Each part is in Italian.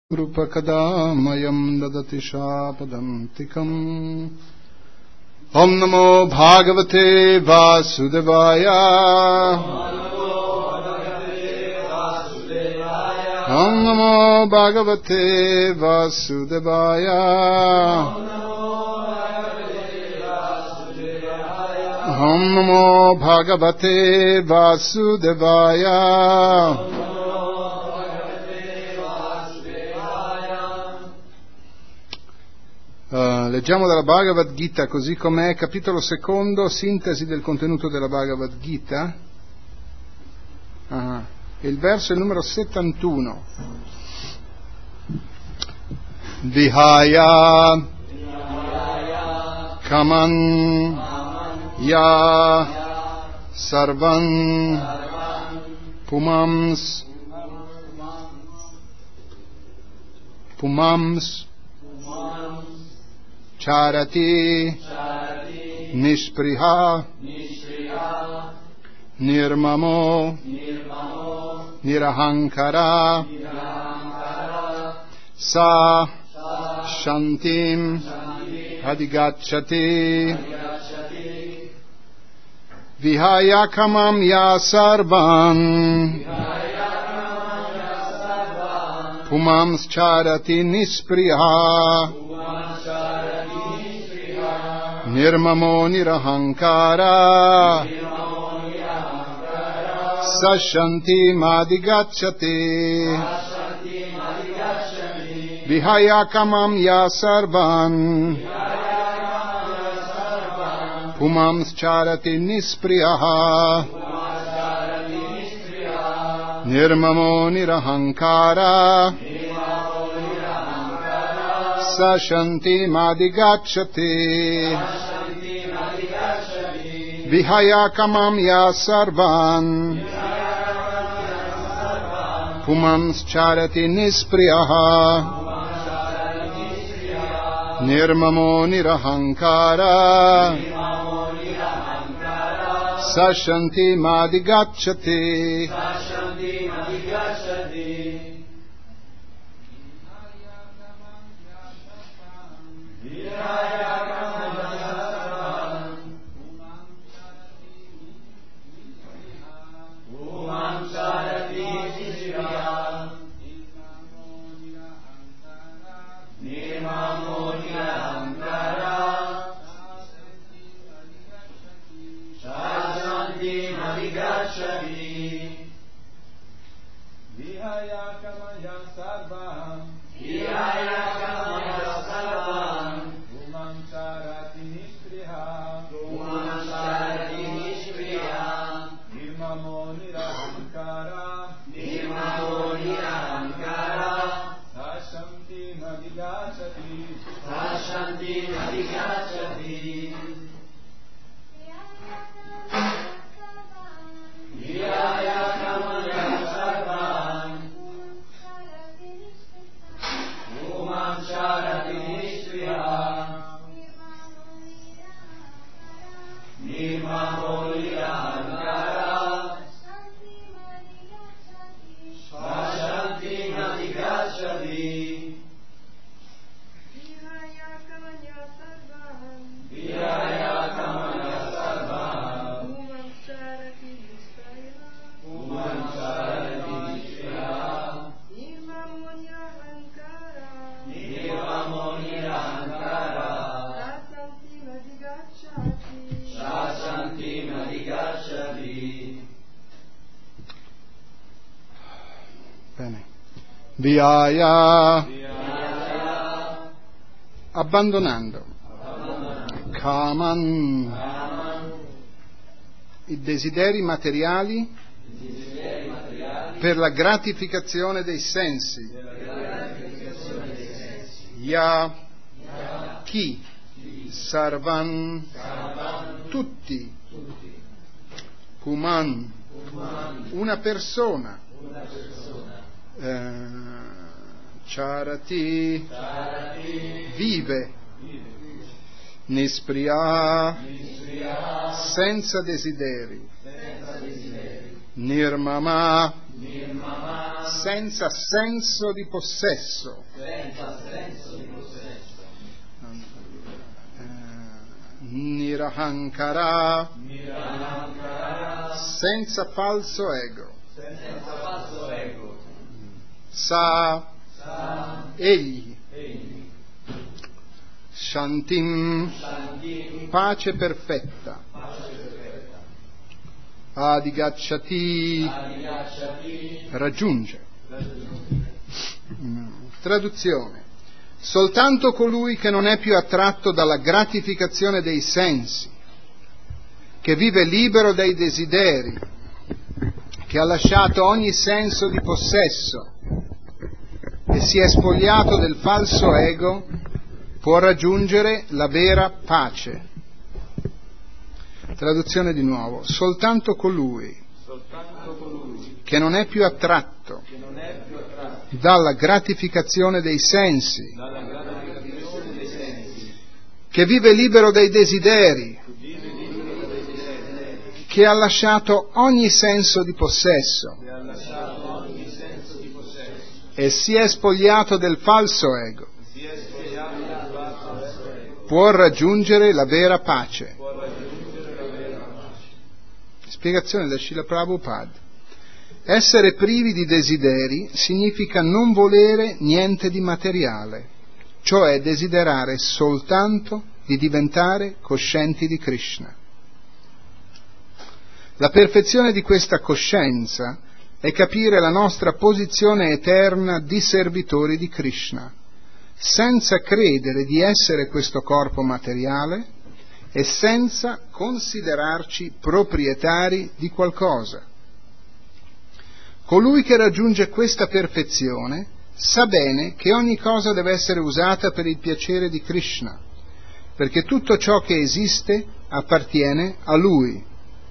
Rupakadamayam dadati shapadantikam. Om namo bhagavate vasudevaya. Om namo bhagavate vasudevaya. Om namo bhagavate vasudevaya. Leggiamo dalla Bhagavad Gita così com'è, capitolo secondo, sintesi del contenuto della Bhagavad Gita. Il verso è il numero 71. Vihaya kaman ya sarvan pumams charati nispriha nirmamo nirahankara sa shantim adhigacchati vihaya kamam ya sarvan pumams charati nispriha nirmamo nirahankara sashanti madhigacchati vihaya kamam ya sarvan pumams charati nispriyaha nirmamo nirahankara sashanti madhigacchati vihaya kamam ya sarvan pumams charati nispriyaha nirmamo nirahankara sashanti madhigacchati. Vihaya, abbandonando, kaman, i desideri materiali per la gratificazione dei sensi, ya, chi, sarvan, tutti, puman, una persona, charati, vive, nispriya, senza desideri, nirmama, senza senso di possesso, Nirahankara, senza falso ego, Sa, egli, Shantim, pace perfetta, Adigacchati, raggiunge. Traduzione: soltanto colui che non è più attratto dalla gratificazione dei sensi, che vive libero dai desideri, che ha lasciato ogni senso di possesso e si è spogliato del falso ego, può raggiungere la vera pace. Traduzione di nuovo: soltanto colui che non è più attratto dalla gratificazione dei sensi, che vive libero dai desideri, che ha lasciato ogni senso di possesso e si è spogliato del falso ego, può raggiungere la vera pace. Spiegazione da Srila Prabhupada: essere privi di desideri significa non volere niente di materiale, cioè desiderare soltanto di diventare coscienti di Krishna. La perfezione di questa coscienza è capire la nostra posizione eterna di servitori di Krishna, senza credere di essere questo corpo materiale e senza considerarci proprietari di qualcosa. Colui che raggiunge questa perfezione sa bene che ogni cosa deve essere usata per il piacere di Krishna, perché tutto ciò che esiste appartiene a Lui.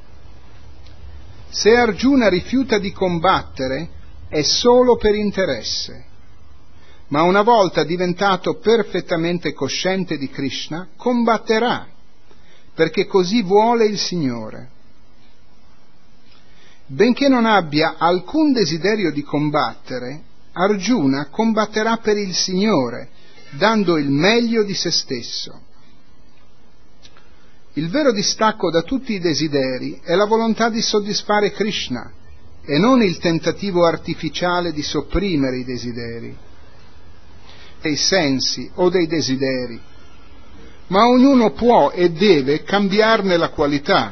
Se Arjuna rifiuta di combattere è solo per interesse, ma una volta diventato perfettamente cosciente di Krishna, combatterà, perché così vuole il Signore. Benché non abbia alcun desiderio di combattere, Arjuna combatterà per il Signore, dando il meglio di se stesso. Il vero distacco da tutti i desideri è la volontà di soddisfare Krishna e non il tentativo artificiale di sopprimere i desideri, dei sensi o dei desideri, ma ognuno può e deve cambiarne la qualità.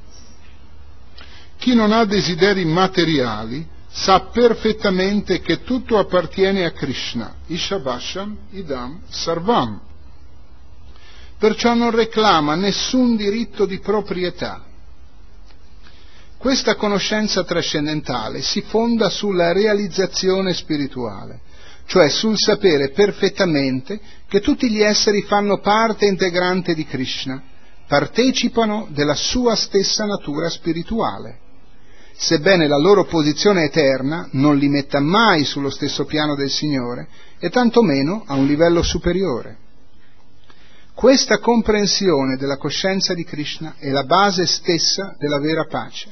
Chi non ha desideri materiali sa perfettamente che tutto appartiene a Krishna, Ishabasham idam sarvam. Perciò non reclama nessun diritto di proprietà. Questa conoscenza trascendentale si fonda sulla realizzazione spirituale, cioè sul sapere perfettamente che tutti gli esseri fanno parte integrante di Krishna, partecipano della sua stessa natura spirituale, sebbene la loro posizione eterna non li metta mai sullo stesso piano del Signore e tantomeno a un livello superiore. Questa comprensione della coscienza di Krishna è la base stessa della vera pace.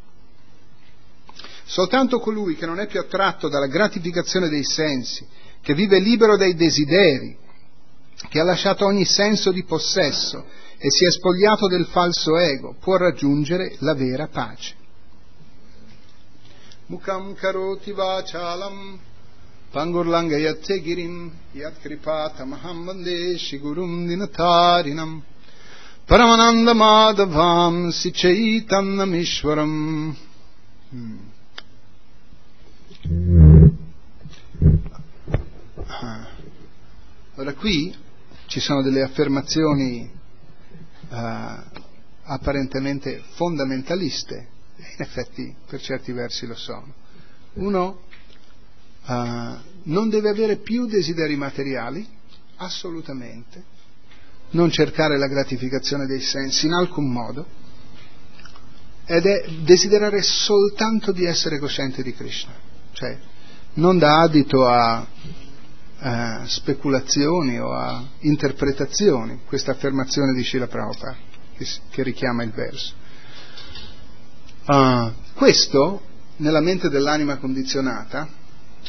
Soltanto colui che non è più attratto dalla gratificazione dei sensi, che vive libero dai desideri, che ha lasciato ogni senso di possesso e si è spogliato del falso ego, può raggiungere la vera pace. Mukam karoti vachalam Pangurlangayatse girim yat kripatamaham vande shigurum dinatarinam Paramananda madhavam sichaitannamishwaram. Ora qui ci sono delle affermazioni apparentemente fondamentaliste, e in effetti per certi versi lo sono. Uno non deve avere più desideri materiali, assolutamente, non cercare la gratificazione dei sensi in alcun modo, ed è desiderare soltanto di essere cosciente di Krishna, cioè non dà adito a speculazioni o a interpretazioni, questa affermazione di Srila Prabhupada che richiama il verso. Questo nella mente dell'anima condizionata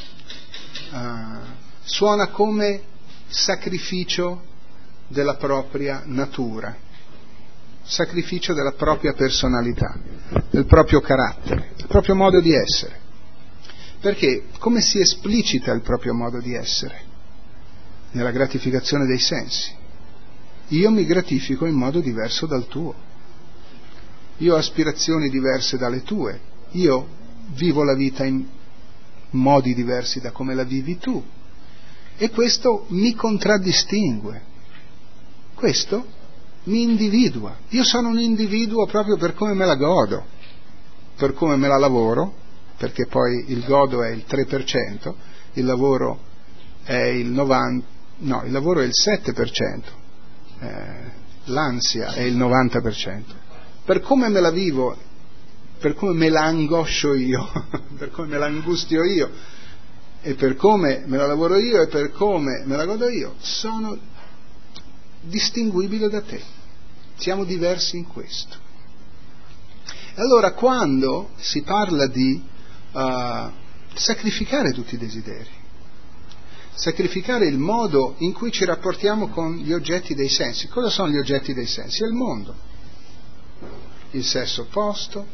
suona come sacrificio della propria natura, sacrificio della propria personalità, del proprio carattere, del proprio modo di essere. Perché come si esplicita il proprio modo di essere? Nella gratificazione dei sensi. Io mi gratifico in modo diverso dal tuo, io ho aspirazioni diverse dalle tue, io vivo la vita in modi diversi da come la vivi tu, e questo mi contraddistingue, questo mi individua. Io sono un individuo proprio per come me la godo, per come me la lavoro, perché poi il godo è il 3%, il lavoro è il 90%, no, il lavoro è il 7%, l'ansia è il 90%. Per come me la vivo, per come me la angoscio io, per come me la angustio io, e per come me la lavoro io, e per come me la godo io, sono distinguibile da te. Siamo diversi in questo. E allora quando si parla di sacrificare tutti i desideri, sacrificare il modo in cui ci rapportiamo con gli oggetti dei sensi. Cosa sono gli oggetti dei sensi? È il mondo, il sesso opposto,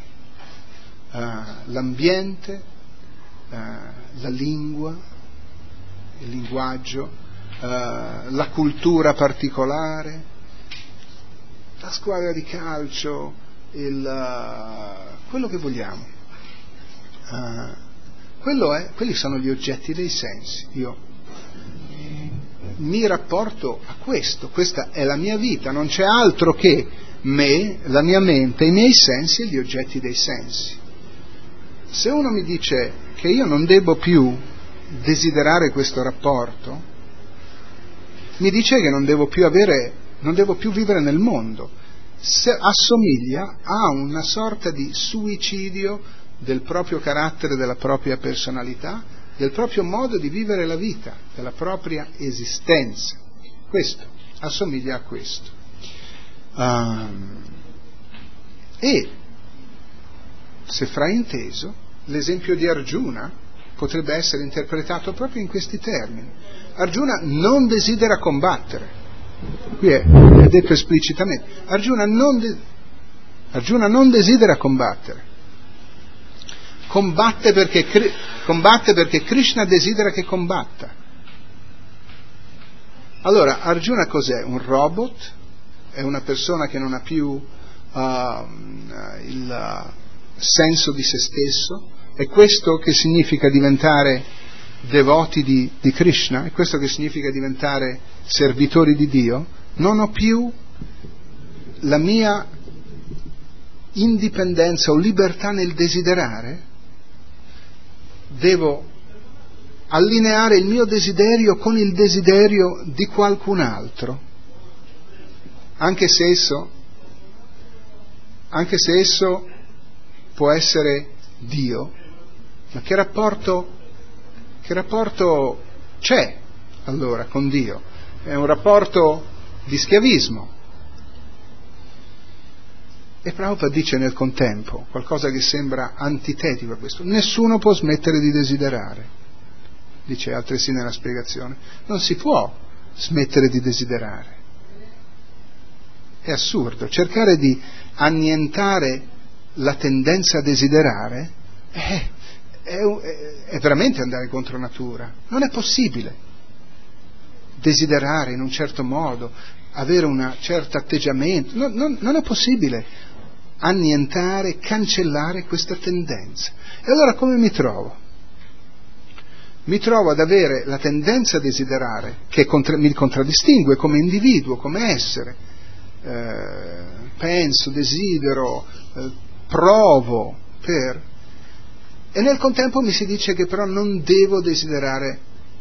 l'ambiente, la lingua, il linguaggio, la cultura particolare, la squadra di calcio, quello che vogliamo. Quelli sono gli oggetti dei sensi. Io mi rapporto a questo, questa è la mia vita, non c'è altro che me, la mia mente, i miei sensi e gli oggetti dei sensi. Se uno mi dice che io non devo più desiderare questo rapporto, mi dice che non devo più vivere nel mondo. Assomiglia a una sorta di suicidio del proprio carattere, della propria personalità, del proprio modo di vivere la vita, della propria esistenza. Questo assomiglia a questo. E, se frainteso, l'esempio di Arjuna potrebbe essere interpretato proprio in questi termini. Arjuna non desidera combattere. Qui è detto esplicitamente. Arjuna non desidera combattere. Combatte perché Krishna desidera che combatta. Allora, Arjuna cos'è? Un robot? È una persona che non ha più il senso di se stesso? È questo che significa diventare devoti di Krishna? È questo che significa diventare servitori di Dio? Non ho più la mia indipendenza o libertà nel desiderare? Devo allineare il mio desiderio con il desiderio di qualcun altro, anche se esso può essere Dio. Ma che rapporto c'è allora con Dio? È un rapporto di schiavismo. E Prabhupada dice nel contempo qualcosa che sembra antitetico a questo: nessuno può smettere di desiderare. Dice altresì nella spiegazione: non si può smettere di desiderare. È assurdo. Cercare di annientare la tendenza a desiderare è veramente andare contro natura. Non è possibile desiderare in un certo modo, avere un certo atteggiamento. Non è possibile annientare, cancellare questa tendenza. E allora come mi trovo? Mi trovo ad avere la tendenza a desiderare, che mi contraddistingue come individuo, come essere. Penso, desidero, provo per... E nel contempo mi si dice che però non devo desiderare,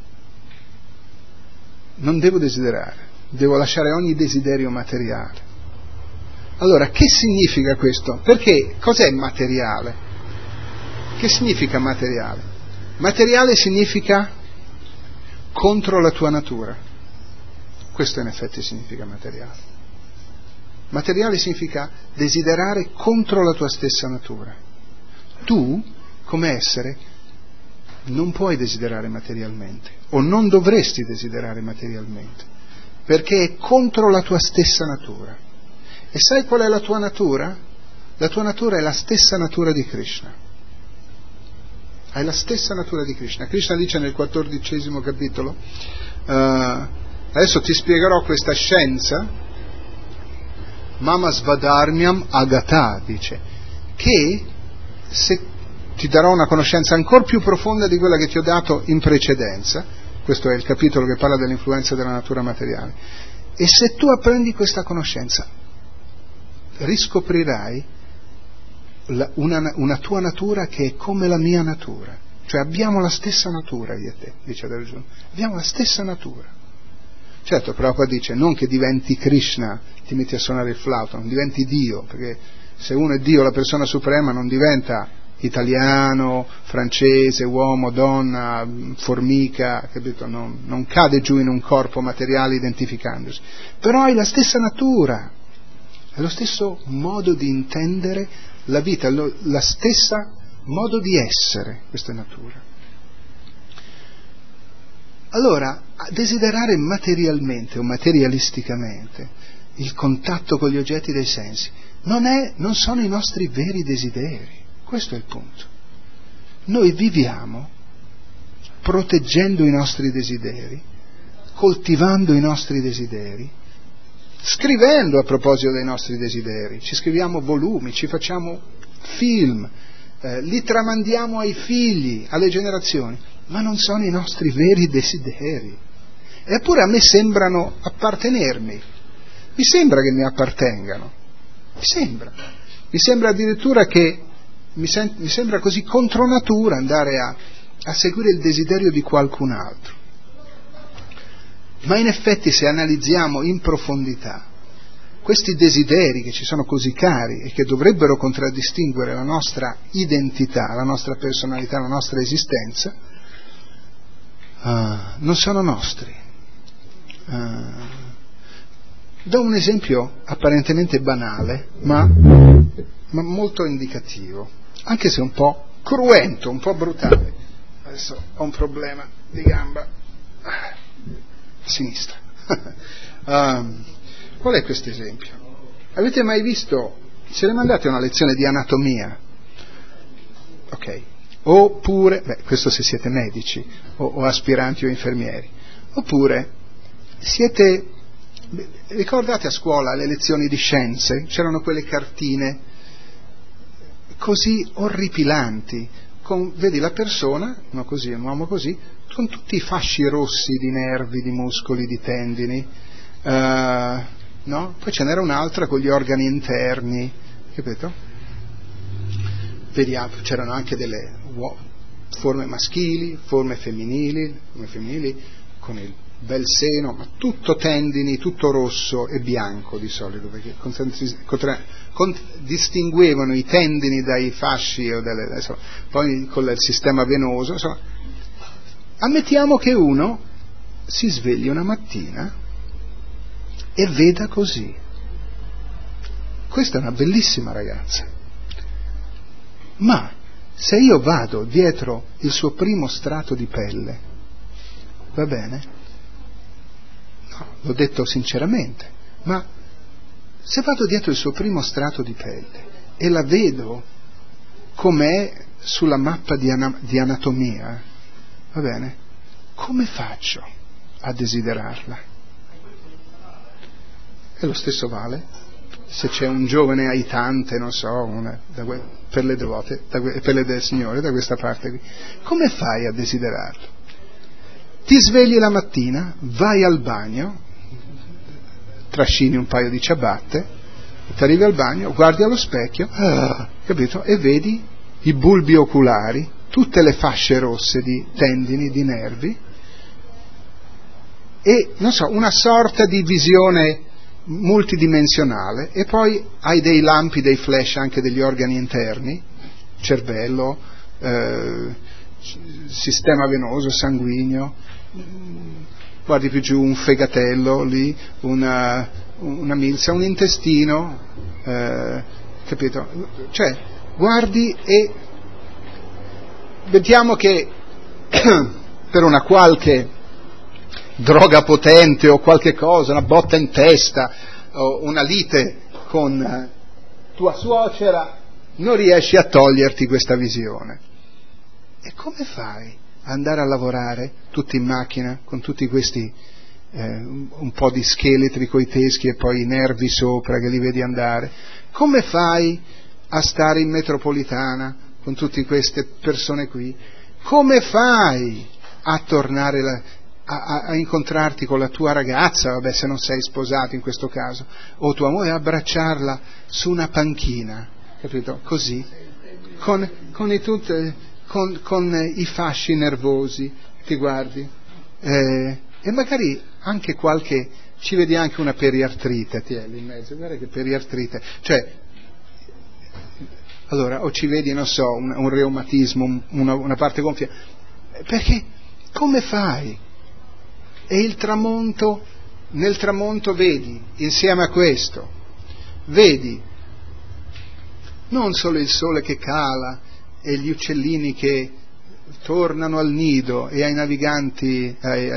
devo lasciare ogni desiderio materiale. Allora, che significa questo? Perché cos'è materiale? Che significa materiale? Materiale significa contro la tua natura. Questo in effetti significa materiale. Materiale significa desiderare contro la tua stessa natura. Tu, come essere, non puoi desiderare materialmente, o non dovresti desiderare materialmente, perché è contro la tua stessa natura. E sai qual è la tua natura? La tua natura è la stessa natura di Krishna. Hai la stessa natura di Krishna. Krishna dice nel 14° capitolo, adesso ti spiegherò questa scienza, Mama Svadharmyam Agata, dice, che se ti darò una conoscenza ancora più profonda di quella che ti ho dato in precedenza, questo è il capitolo che parla dell'influenza della natura materiale, e se tu apprendi questa conoscenza, riscoprirai una tua natura che è come la mia natura, cioè abbiamo la stessa natura io e te, dice Arjuna, abbiamo la stessa natura. Certo, Prabhupada dice non che diventi Krishna, ti metti a suonare il flauto, non diventi Dio, perché se uno è Dio, la persona suprema, non diventa italiano, francese, uomo, donna, formica, capito? Non cade giù in un corpo materiale identificandosi, però hai la stessa natura, è lo stesso modo di intendere la vita, la stessa modo di essere, questa natura. Allora, desiderare materialmente o materialisticamente il contatto con gli oggetti dei sensi non sono i nostri veri desideri, questo è il punto. Noi viviamo proteggendo i nostri desideri, coltivando i nostri desideri, scrivendo a proposito dei nostri desideri, ci scriviamo volumi, ci facciamo film, li tramandiamo ai figli, alle generazioni, ma non sono i nostri veri desideri. Eppure a me sembrano appartenermi, mi sembra che mi appartengano, mi sembra addirittura che mi sembra così contro natura andare a seguire il desiderio di qualcun altro. Ma in effetti, se analizziamo in profondità questi desideri che ci sono così cari e che dovrebbero contraddistinguere la nostra identità, la nostra personalità, la nostra esistenza, non sono nostri. Do un esempio apparentemente banale, ma molto indicativo, anche se un po' cruento, un po' brutale. Adesso ho un problema di gamba sinistra. Qual è questo esempio? Avete mai visto, se ne mandate una lezione di anatomia? Ok. Oppure, questo se siete medici o aspiranti o infermieri, oppure ricordate a scuola le lezioni di scienze? C'erano quelle cartine così orripilanti, vedi la persona, no così, un uomo così, con tutti i fasci rossi di nervi, di muscoli, di tendini, no? Poi ce n'era un'altra con gli organi interni, capito? Vediamo, c'erano anche delle forme maschili, forme femminili con il bel seno, ma tutto tendini, tutto rosso e bianco di solito, perché distinguevano i tendini dai fasci poi con il sistema venoso, insomma. Ammettiamo che uno si svegli una mattina e veda così. Questa è una bellissima ragazza, ma se io vado dietro il suo primo strato di pelle, va bene? No, l'ho detto sinceramente, ma se vado dietro il suo primo strato di pelle e la vedo com'è sulla mappa di anatomia, va bene? Come faccio a desiderarla? E lo stesso vale se c'è un giovane aitante, non so, per le devote, per le del Signore, da questa parte qui. Come fai a desiderarlo? Ti svegli la mattina, vai al bagno, trascini un paio di ciabatte, ti arrivi al bagno, guardi allo specchio, capito? E vedi i bulbi oculari, tutte le fasce rosse di tendini, di nervi, e, non so, una sorta di visione multidimensionale, e poi hai dei lampi, dei flash anche degli organi interni, cervello, sistema venoso, sanguigno, guardi più giù un fegatello lì, una milza, un intestino, capito? Cioè, guardi e vediamo che per una qualche droga potente o qualche cosa, una botta in testa o una lite con tua suocera, non riesci a toglierti questa visione. E come fai ad andare a lavorare tutti in macchina con tutti questi un po' di scheletri coi teschi e poi i nervi sopra che li vedi andare? Come fai a stare in metropolitana con tutte queste persone qui? Come fai a tornare a incontrarti con la tua ragazza, vabbè, se non sei sposato in questo caso, o tua moglie, abbracciarla su una panchina, capito? Così, con i fasci nervosi, ti guardi, e magari anche ci vedi anche una periartrite, ti è lì in mezzo, guarda che periartrite, cioè, allora, o ci vedi, non so, un reumatismo, una parte gonfia, perché come fai? E il tramonto, nel tramonto vedi, insieme a questo, vedi non solo il sole che cala e gli uccellini che tornano al nido e ai naviganti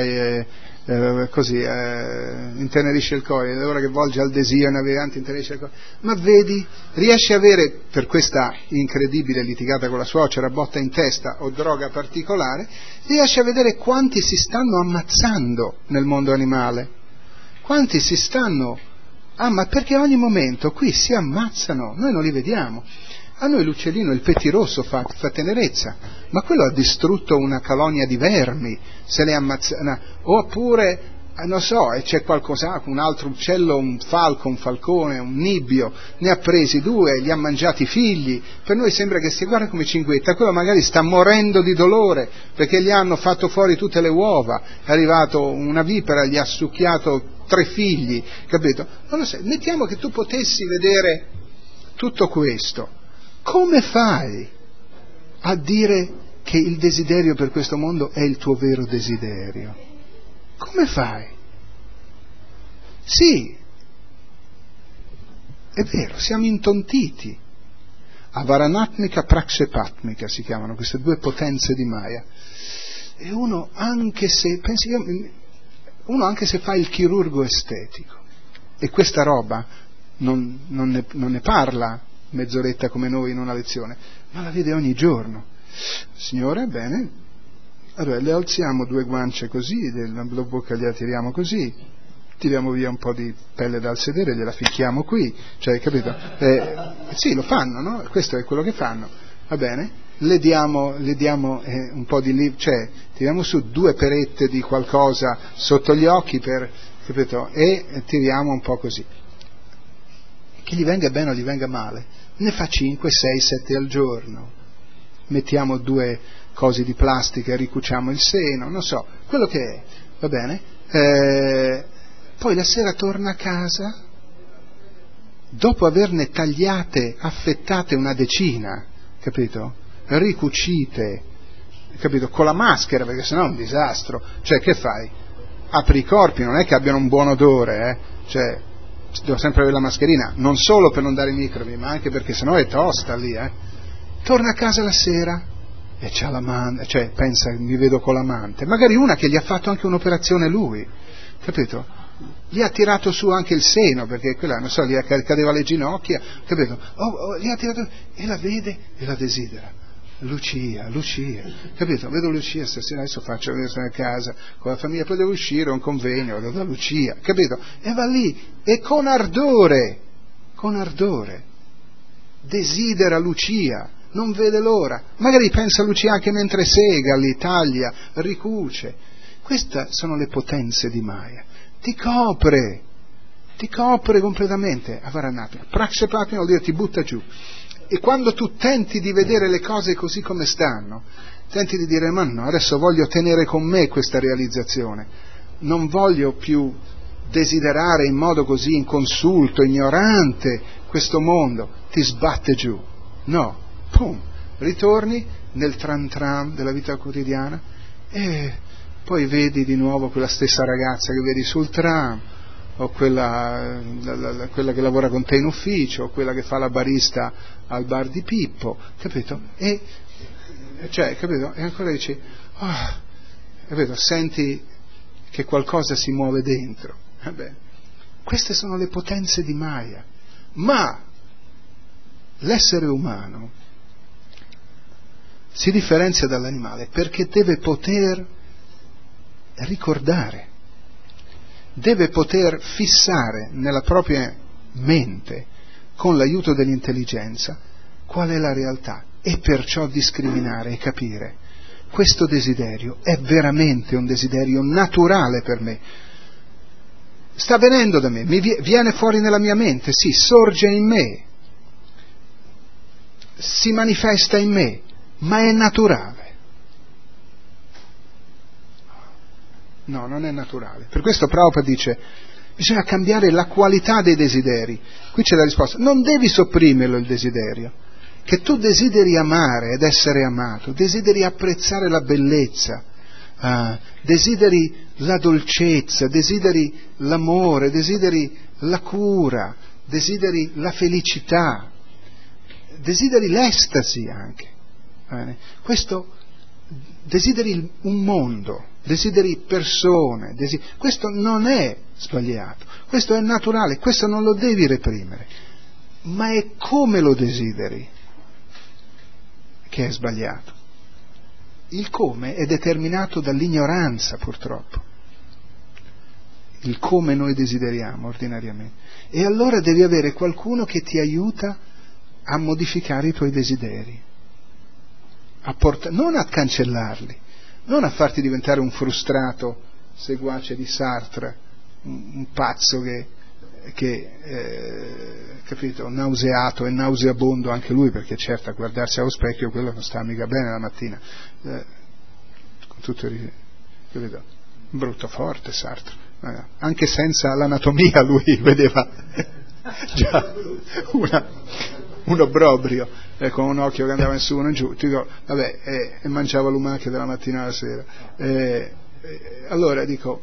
intenerisce il cuore, l'ora che volge al desio ai naviganti intenerisce il cuore, ma vedi, riesci a avere, per questa incredibile litigata con la suocera, botta in testa o droga particolare, riesci a vedere quanti si stanno ammazzando nel mondo animale, quanti si stanno perché ogni momento qui si ammazzano, noi non li vediamo. A noi l'uccellino, il pettirosso fa tenerezza, ma quello ha distrutto una colonia di vermi, se le ammazza, oppure, non so, c'è qualcosa, un altro uccello, un falco, un falcone, un nibbio, ne ha presi 2, li ha mangiati i figli, per noi sembra che si guarda come cinguetta, quello magari sta morendo di dolore, perché gli hanno fatto fuori tutte le uova, è arrivato una vipera, gli ha succhiato 3 figli, capito? Non lo so, mettiamo che tu potessi vedere tutto questo. Come fai a dire che il desiderio per questo mondo è il tuo vero desiderio? Come fai? Sì, è vero, siamo intontiti. Avaranatmika, praksepatmika si chiamano queste 2 potenze di Maya. E uno anche se fa il chirurgo estetico, e questa roba non ne parla mezz'oretta come noi in una lezione, ma la vede ogni giorno. Signore, bene, allora le alziamo 2 guance così, la bocca gliela tiriamo così, tiriamo via un po' di pelle dal sedere, gliela ficchiamo qui, cioè, capito? Sì, lo fanno, no? Questo è quello che fanno, va bene? Le diamo un po' di cioè tiriamo su 2 perette di qualcosa sotto gli occhi capito? E tiriamo un po' così. Che gli venga bene o gli venga male, ne fa 5, 6, 7 al giorno. Mettiamo 2 cose di plastica, ricuciamo il seno, non so, quello che è, va bene? Poi la sera torna a casa, dopo averne tagliate, affettate una decina, capito? Ricucite, capito? Con la maschera, perché sennò è un disastro. Cioè, che fai? Apri i corpi, non è che abbiano un buon odore, cioè devo sempre avere la mascherina, non solo per non dare i microbi, ma anche perché sennò è tosta lì, Torna a casa la sera e c'ha l'amante, cioè pensa, mi vedo con l'amante, magari una che gli ha fatto anche un'operazione lui, capito? Gli ha tirato su anche il seno, perché quella, non so, gli cadeva le ginocchia, capito? Gli ha tirato, e la vede e la desidera. Lucia, capito? Vedo Lucia stasera, adesso faccio a casa con la famiglia, poi devo uscire a un convegno, vado da Lucia, capito? E va lì, e con ardore, desidera Lucia, non vede l'ora, magari pensa a Lucia anche mentre sega lì, taglia, ricuce. Queste sono le potenze di Maya, ti copre completamente, Avaranatmika. Praksepatmika vuol dire ti butta giù. E quando tu tenti di vedere le cose così come stanno, tenti di dire, ma no, adesso voglio tenere con me questa realizzazione, non voglio più desiderare in modo così inconsulto, ignorante questo mondo, ti sbatte giù. No, pum, ritorni nel tram della vita quotidiana e poi vedi di nuovo quella stessa ragazza che vedi sul tram, o quella che lavora con te in ufficio, o quella che fa la barista al bar di Pippo, capito? E ancora dici, Capito? Senti che qualcosa si muove dentro. Queste sono le potenze di Maya. Ma l'essere umano si differenzia dall'animale perché deve poter ricordare, deve poter fissare nella propria mente, con l'aiuto dell'intelligenza, qual è la realtà e perciò discriminare e capire. Questo desiderio è veramente un desiderio naturale per me. Sta venendo da me, viene fuori nella mia mente, sì, sorge in me, si manifesta in me, ma è naturale. No, non è naturale. Per questo Prabhupada dice, bisogna cambiare la qualità dei desideri. Qui c'è la risposta, non devi sopprimerlo il desiderio, che tu desideri amare ed essere amato, desideri apprezzare la bellezza, desideri la dolcezza, desideri l'amore, desideri la cura, desideri la felicità, desideri l'estasi anche. Questo desideri un mondo, desideri persone, questo non è sbagliato, questo è naturale, questo non lo devi reprimere, ma è come lo desideri che è sbagliato. Il come è determinato dall'ignoranza, purtroppo, il come noi desideriamo ordinariamente, e allora devi avere qualcuno che ti aiuta a modificare i tuoi desideri, non a cancellarli, non a farti diventare un frustrato seguace di Sartre, un pazzo che capito, nauseato e nauseabondo anche lui, perché certo a guardarsi allo specchio quello non sta mica bene la mattina, con tutto capito, brutto forte Sartre, anche senza l'anatomia lui vedeva già un obbrobrio, con un occhio che andava in su e in giù, dico, vabbè, e mangiava lumache dalla mattina alla sera, allora dico,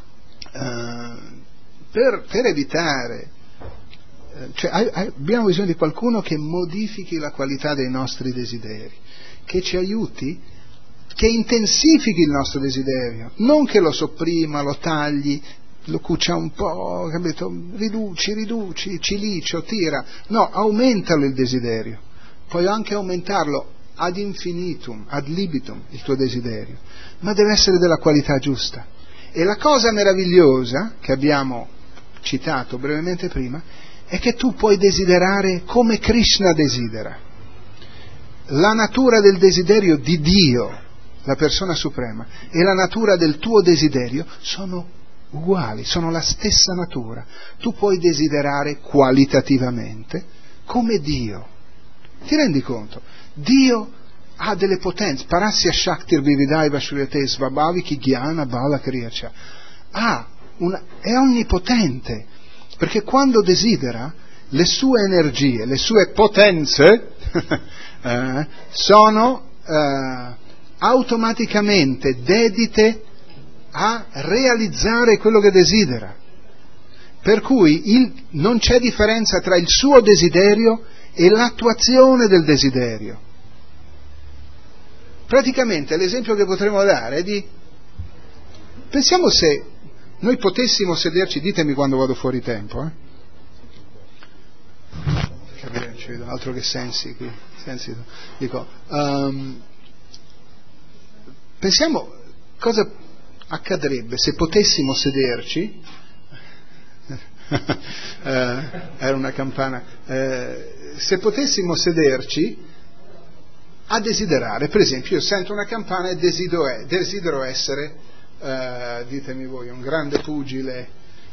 per evitare, cioè, abbiamo bisogno di qualcuno che modifichi la qualità dei nostri desideri, che ci aiuti, che intensifichi il nostro desiderio, non che lo sopprima, lo tagli, lo cucia un po', capito? Riduci, cilicio, tira, no, aumentalo il desiderio, puoi anche aumentarlo ad infinitum, ad libitum il tuo desiderio, ma deve essere della qualità giusta. E la cosa meravigliosa che abbiamo citato brevemente prima è che tu puoi desiderare come Krishna desidera. La natura del desiderio di Dio, la persona suprema, e la natura del tuo desiderio sono uguali, sono la stessa natura. Tu puoi desiderare qualitativamente come Dio. Ti rendi conto? Dio ha delle potenze, Parasya Shaktir Vividaiva Shriyate Svabhavi Ki Jnana Bala Kriyacha, è onnipotente, perché quando desidera le sue energie, le sue potenze sono automaticamente dedite a realizzare quello che desidera, per cui non c'è differenza tra il suo desiderio e l'attuazione del desiderio. Praticamente l'esempio che potremmo dare è pensiamo se noi potessimo sederci, ditemi quando vado fuori tempo, capire, non ci vedo altro che sensi qui, dico, pensiamo cosa accadrebbe se potessimo sederci, era una campana, se potessimo sederci a desiderare. Per esempio, io sento una campana e desidero essere, ditemi voi, un grande pugile,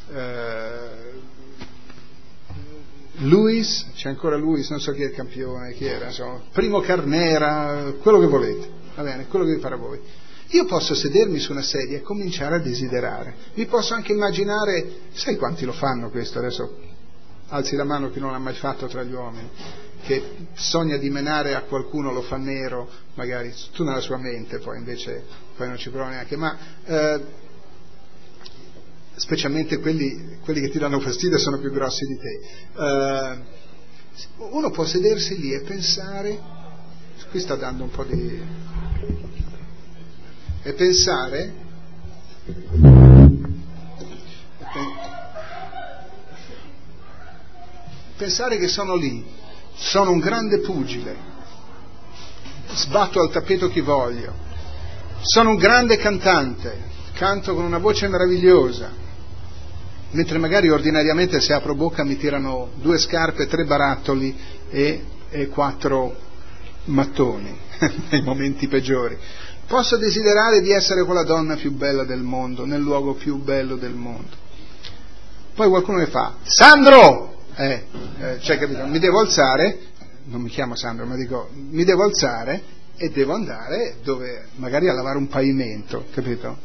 Lewis, c'è ancora Lewis, non so chi è il campione, chi era, insomma, Primo Carnera, quello che volete, va bene, quello che vi pare a voi. Io posso sedermi su una sedia e cominciare a desiderare. Vi posso anche immaginare, sai quanti lo fanno questo? Adesso alzi la mano chi non l'ha mai fatto tra gli uomini, che sogna di menare a qualcuno, lo fa nero, magari tu nella sua mente, poi invece poi non ci prova neanche, ma specialmente quelli che ti danno fastidio sono più grossi di te. Uno può sedersi lì e pensare, qui sta dando un po' di... e pensare che sono lì, sono un grande pugile, sbatto al tappeto chi voglio, sono un grande cantante, canto con una voce meravigliosa, mentre magari ordinariamente se apro bocca mi tirano 2 scarpe, 3 barattoli e 4 mattoni nei momenti peggiori. Posso desiderare di essere quella donna più bella del mondo, nel luogo più bello del mondo. Poi qualcuno mi fa: Sandro! Cioè, capito? Mi devo alzare, non mi chiamo Sandro, ma dico, mi devo alzare e devo andare dove, magari a lavare un pavimento, capito?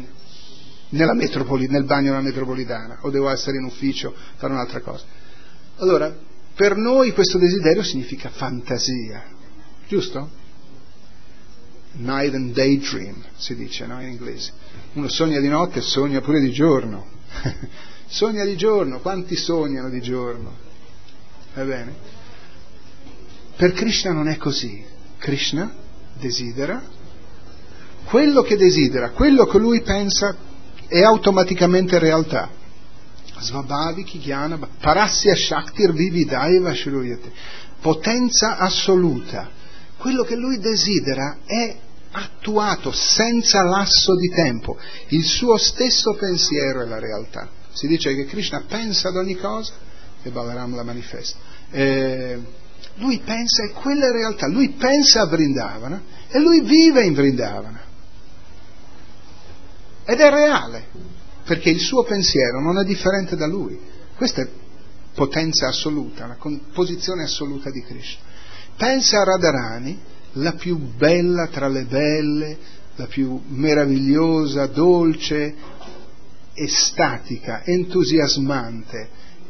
Nel bagno della metropolitana, o devo essere in ufficio, fare un'altra cosa. Allora, per noi questo desiderio significa fantasia, giusto? Night and daydream, si dice, no? In inglese. Uno sogna di notte e sogna pure di giorno. Sogna di giorno, quanti sognano di giorno? Va bene? Per Krishna non è così. Krishna desidera quello che desidera, quello che lui pensa è automaticamente realtà. Svabhaviki jnana parasya shaktir vividaiva shruyate. Potenza assoluta. Quello che lui desidera è attuato senza lasso di tempo. Il suo stesso pensiero è la realtà. Si dice che Krishna pensa ad ogni cosa e Balaram la manifesta. Lui pensa, e quella è realtà. Lui pensa a Vrindavana e lui vive in Vrindavana. Ed è reale, perché il suo pensiero non è differente da lui. Questa è potenza assoluta, la posizione assoluta di Krishna. Pensa a Radharani, la più bella tra le belle, la più meravigliosa, dolce, estatica, entusiasmante,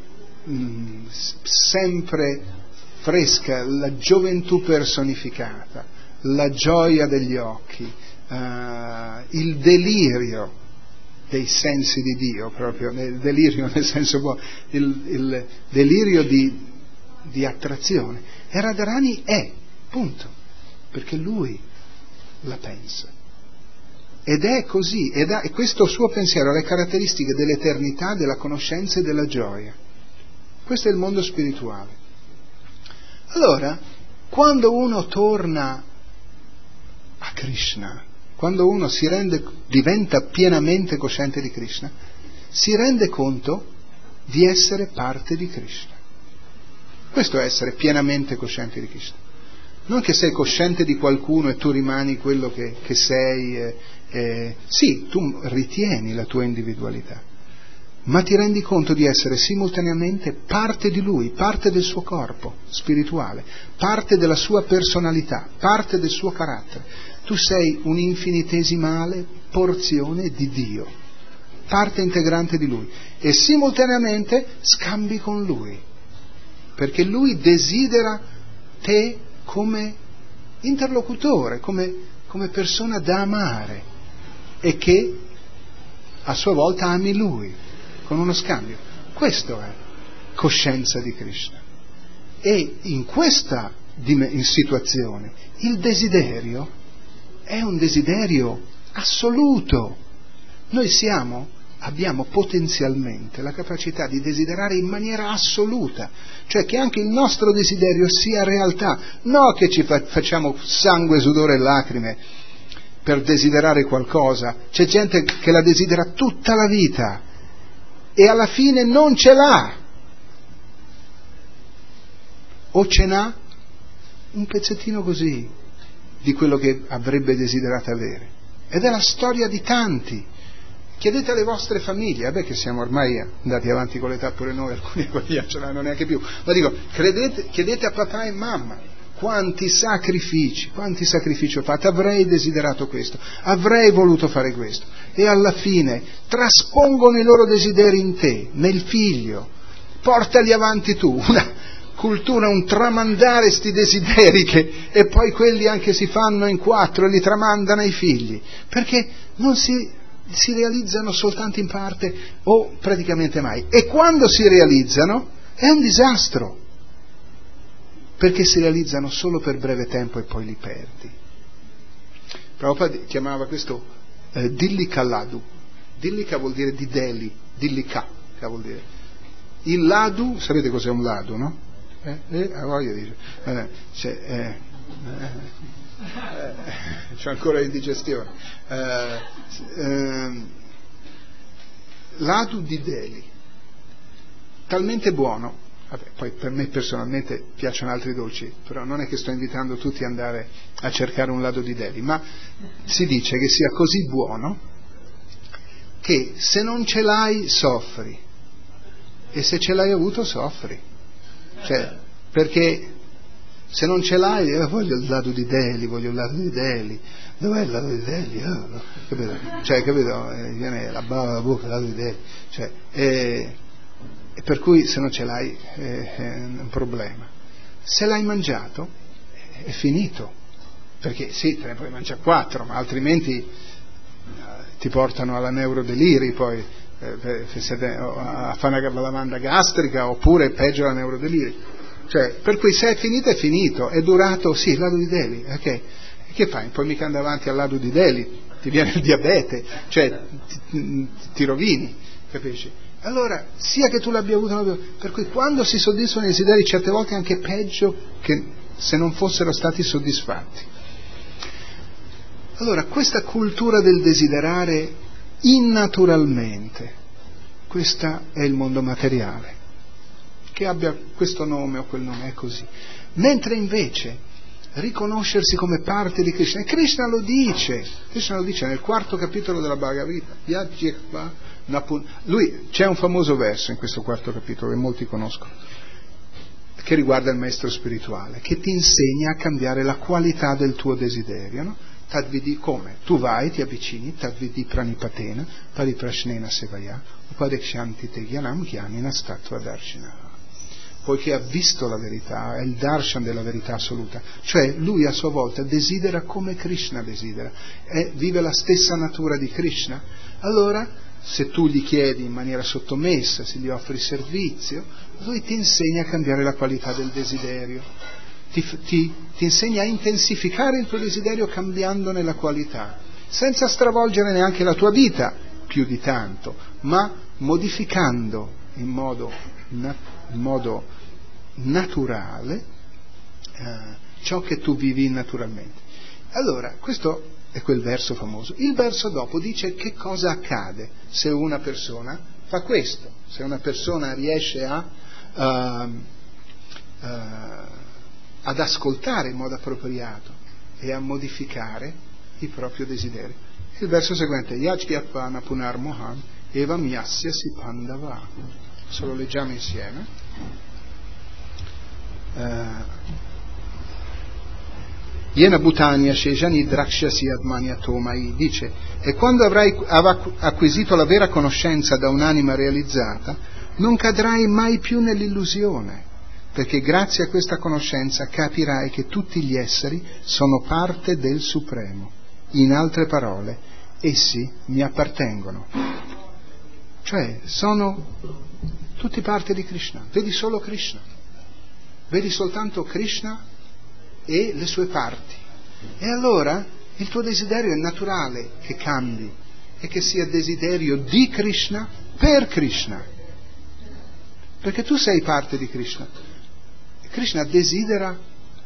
sempre fresca, la gioventù personificata, la gioia degli occhi, il delirio dei sensi di Dio, proprio nel delirio nel senso buono, il delirio di attrazione. E Radharani è, punto, perché lui la pensa. Ed è così, e questo suo pensiero ha le caratteristiche dell'eternità, della conoscenza e della gioia. Questo è il mondo spirituale. Allora, quando uno torna a Krishna, quando uno diventa pienamente cosciente di Krishna, si rende conto di essere parte di Krishna. Questo è essere pienamente cosciente di Krishna. Non che sei cosciente di qualcuno e tu rimani quello che sei. Sì, tu ritieni la tua individualità, ma ti rendi conto di essere simultaneamente parte di lui, parte del suo corpo spirituale, parte della sua personalità, parte del suo carattere. Tu sei un'infinitesimale porzione di Dio, parte integrante di lui, e simultaneamente scambi con lui, perché lui desidera te come interlocutore, come persona da amare, e che a sua volta ami lui, con uno scambio. Questo è coscienza di Krishna. E in questa situazione il desiderio è un desiderio assoluto. Noi abbiamo potenzialmente la capacità di desiderare in maniera assoluta, cioè che anche il nostro desiderio sia realtà, no che ci facciamo sangue, sudore e lacrime per desiderare qualcosa. C'è gente che la desidera tutta la vita e alla fine non ce l'ha, o ce n'ha un pezzettino così di quello che avrebbe desiderato avere. Ed è la storia di tanti. Chiedete alle vostre famiglie, che siamo ormai andati avanti con l'età pure noi, alcuni non ce l'hanno neanche più, ma dico, chiedete a papà e mamma quanti sacrifici ho fatto, avrei desiderato questo, avrei voluto fare questo, e alla fine traspongono i loro desideri in te, nel figlio, portali avanti tu, una cultura, un tramandare sti desideri e poi quelli anche si fanno in 4 e li tramandano ai figli, perché non si realizzano soltanto in parte o praticamente mai, e quando si realizzano è un disastro, perché si realizzano solo per breve tempo e poi li perdi. Prabhupada chiamava questo Dillika ladu. Dillika vuol dire di Delhi, Dillika vuol dire. Il ladu, sapete cos'è un ladu, no? Voglia dire. C'è ancora indigestione. Ladu di Delhi, talmente buono. Vabbè, poi per me personalmente piacciono altri dolci, però non è che sto invitando tutti ad andare a cercare un ladu di Delhi, ma si dice che sia così buono che se non ce l'hai soffri, e se ce l'hai avuto soffri, cioè, perché se non ce l'hai voglio il ladu di Delhi, dov'è il ladu di Delhi? Capito? Cioè, capito? Viene la bava alla bocca, il ladu di Delhi, cioè, e per cui se non ce l'hai è un problema. Se l'hai mangiato è finito, perché sì, te ne puoi mangiare 4, ma altrimenti ti portano alla neurodeliri poi a fare una lavanda gastrica, oppure peggio la neurodeliri. Cioè, per cui se è finito, è durato, sì, ladu di Delhi, ok, che fai? Poi mica andare avanti al ladu di Delhi, ti viene il diabete, cioè ti rovini, capisci? Allora, sia che tu l'abbia avuto, per cui quando si soddisfano i desideri certe volte è anche peggio che se non fossero stati soddisfatti. Allora, questa cultura del desiderare innaturalmente, questo è il mondo materiale, che abbia questo nome o quel nome, è così. Mentre invece riconoscersi come parte di Krishna, e Krishna lo dice nel 4º capitolo della Bhagavad Gita, lui, c'è un famoso verso in questo 4º capitolo che molti conoscono, che riguarda il maestro spirituale, che ti insegna a cambiare la qualità del tuo desiderio, no? Tadvidi, come? Tu vai, ti avvicini, tadvidi pranipatena, pariprashnena sevaya, upadekshanti te gyanam gyanina stattva darshina. Poiché ha visto la verità, è il darshan della verità assoluta, cioè lui a sua volta desidera come Krishna desidera, vive la stessa natura di Krishna. Allora, se tu gli chiedi in maniera sottomessa, se gli offri servizio, lui ti insegna a cambiare la qualità del desiderio, ti insegna a intensificare il tuo desiderio cambiandone la qualità, senza stravolgere neanche la tua vita più di tanto, ma modificando in modo naturale ciò che tu vivi naturalmente. Allora, questo è quel verso famoso. Il verso dopo dice che cosa accade se una persona fa questo, se una persona riesce ad ascoltare in modo appropriato e a modificare il proprio desiderio. Il verso seguente, Yajgyapana Punar Mohan Evam Yasyasi Pandava. Se lo leggiamo insieme. Yena Bhutanya Shejani Drakshasi Atmanya Tomai, dice, e quando avrai acquisito la vera conoscenza da un'anima realizzata, non cadrai mai più nell'illusione, perché grazie a questa conoscenza capirai che tutti gli esseri sono parte del Supremo. In altre parole, essi mi appartengono. Cioè, sono tutti parte di Krishna. Vedi solo Krishna. Vedi soltanto Krishna e le sue parti. E allora il tuo desiderio è naturale che cambi e che sia desiderio di Krishna per Krishna. Perché tu sei parte di Krishna. Krishna desidera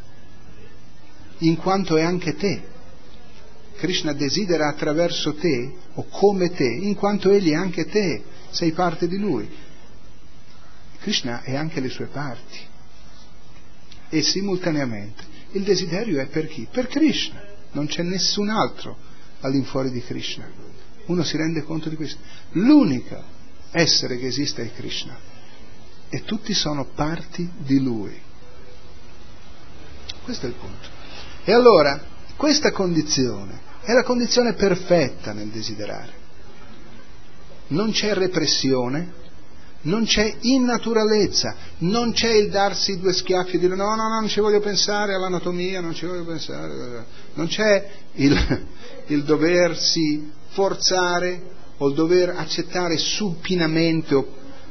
in quanto è anche te. Krishna desidera attraverso te o come te, in quanto egli è anche te, sei parte di lui. Krishna è anche le sue parti. E simultaneamente il desiderio è per chi? Per Krishna. Non c'è nessun altro all'infuori di Krishna. Uno si rende conto di questo. L'unico essere che esiste è Krishna. E tutti sono parti di lui. Questo è il punto. E allora, questa condizione è la condizione perfetta nel desiderare. Non c'è repressione, non c'è innaturalezza, non c'è il darsi due schiaffi e dire no, non ci voglio pensare all'anatomia, non ci voglio pensare, non c'è il doversi forzare o il dover accettare supinamente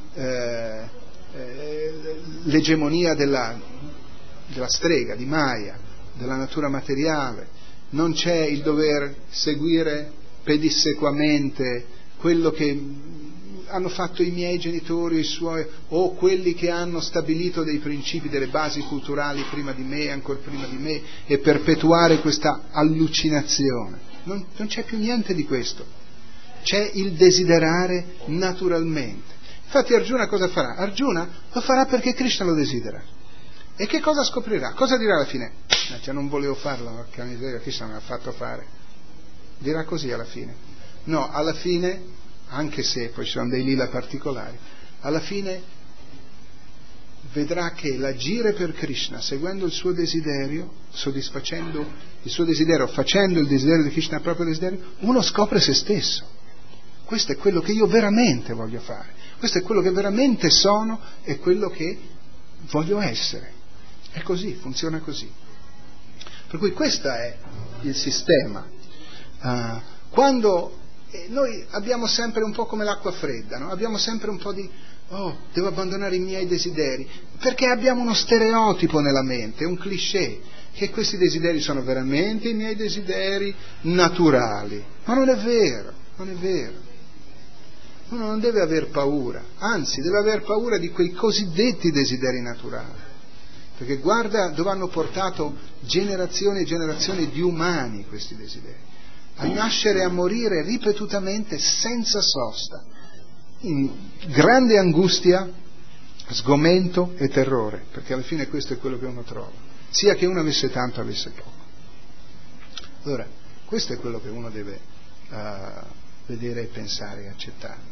l'egemonia della strega, di Maya, della natura materiale, non c'è il dover seguire pedissequamente quello che hanno fatto i miei genitori, i suoi, o quelli che hanno stabilito dei principi, delle basi culturali prima di me, ancora prima di me, e perpetuare questa allucinazione. Non c'è più niente di questo. C'è il desiderare naturalmente. Infatti Arjuna cosa farà? Arjuna lo farà perché Krishna lo desidera. E che cosa scoprirà? Cosa dirà alla fine? Cioè, non volevo farlo, porca miseria, Krishna me l'ha fatto fare. Dirà così alla fine. No, alla fine, anche se poi ci sono dei lila particolari, alla fine vedrà che l'agire per Krishna, seguendo il suo desiderio, soddisfacendo il suo desiderio, facendo il desiderio di Krishna il proprio desiderio, uno scopre se stesso. Questo è quello che io veramente voglio fare, questo è quello che veramente sono e quello che voglio essere. È così, funziona così. Per cui questo è il sistema. Quando noi abbiamo sempre un po' come l'acqua fredda, no? Abbiamo sempre un po' di devo abbandonare i miei desideri, perché abbiamo uno stereotipo nella mente, un cliché, che questi desideri sono veramente i miei desideri naturali. Ma non è vero, non è vero. Uno non deve aver paura, anzi deve aver paura di quei cosiddetti desideri naturali, perché guarda dove hanno portato generazioni e generazioni di umani questi desideri, a nascere e a morire ripetutamente senza sosta, in grande angustia, sgomento e terrore, perché alla fine questo è quello che uno trova, sia che uno avesse tanto o avesse poco. Allora, questo è quello che uno deve vedere e pensare e accettare,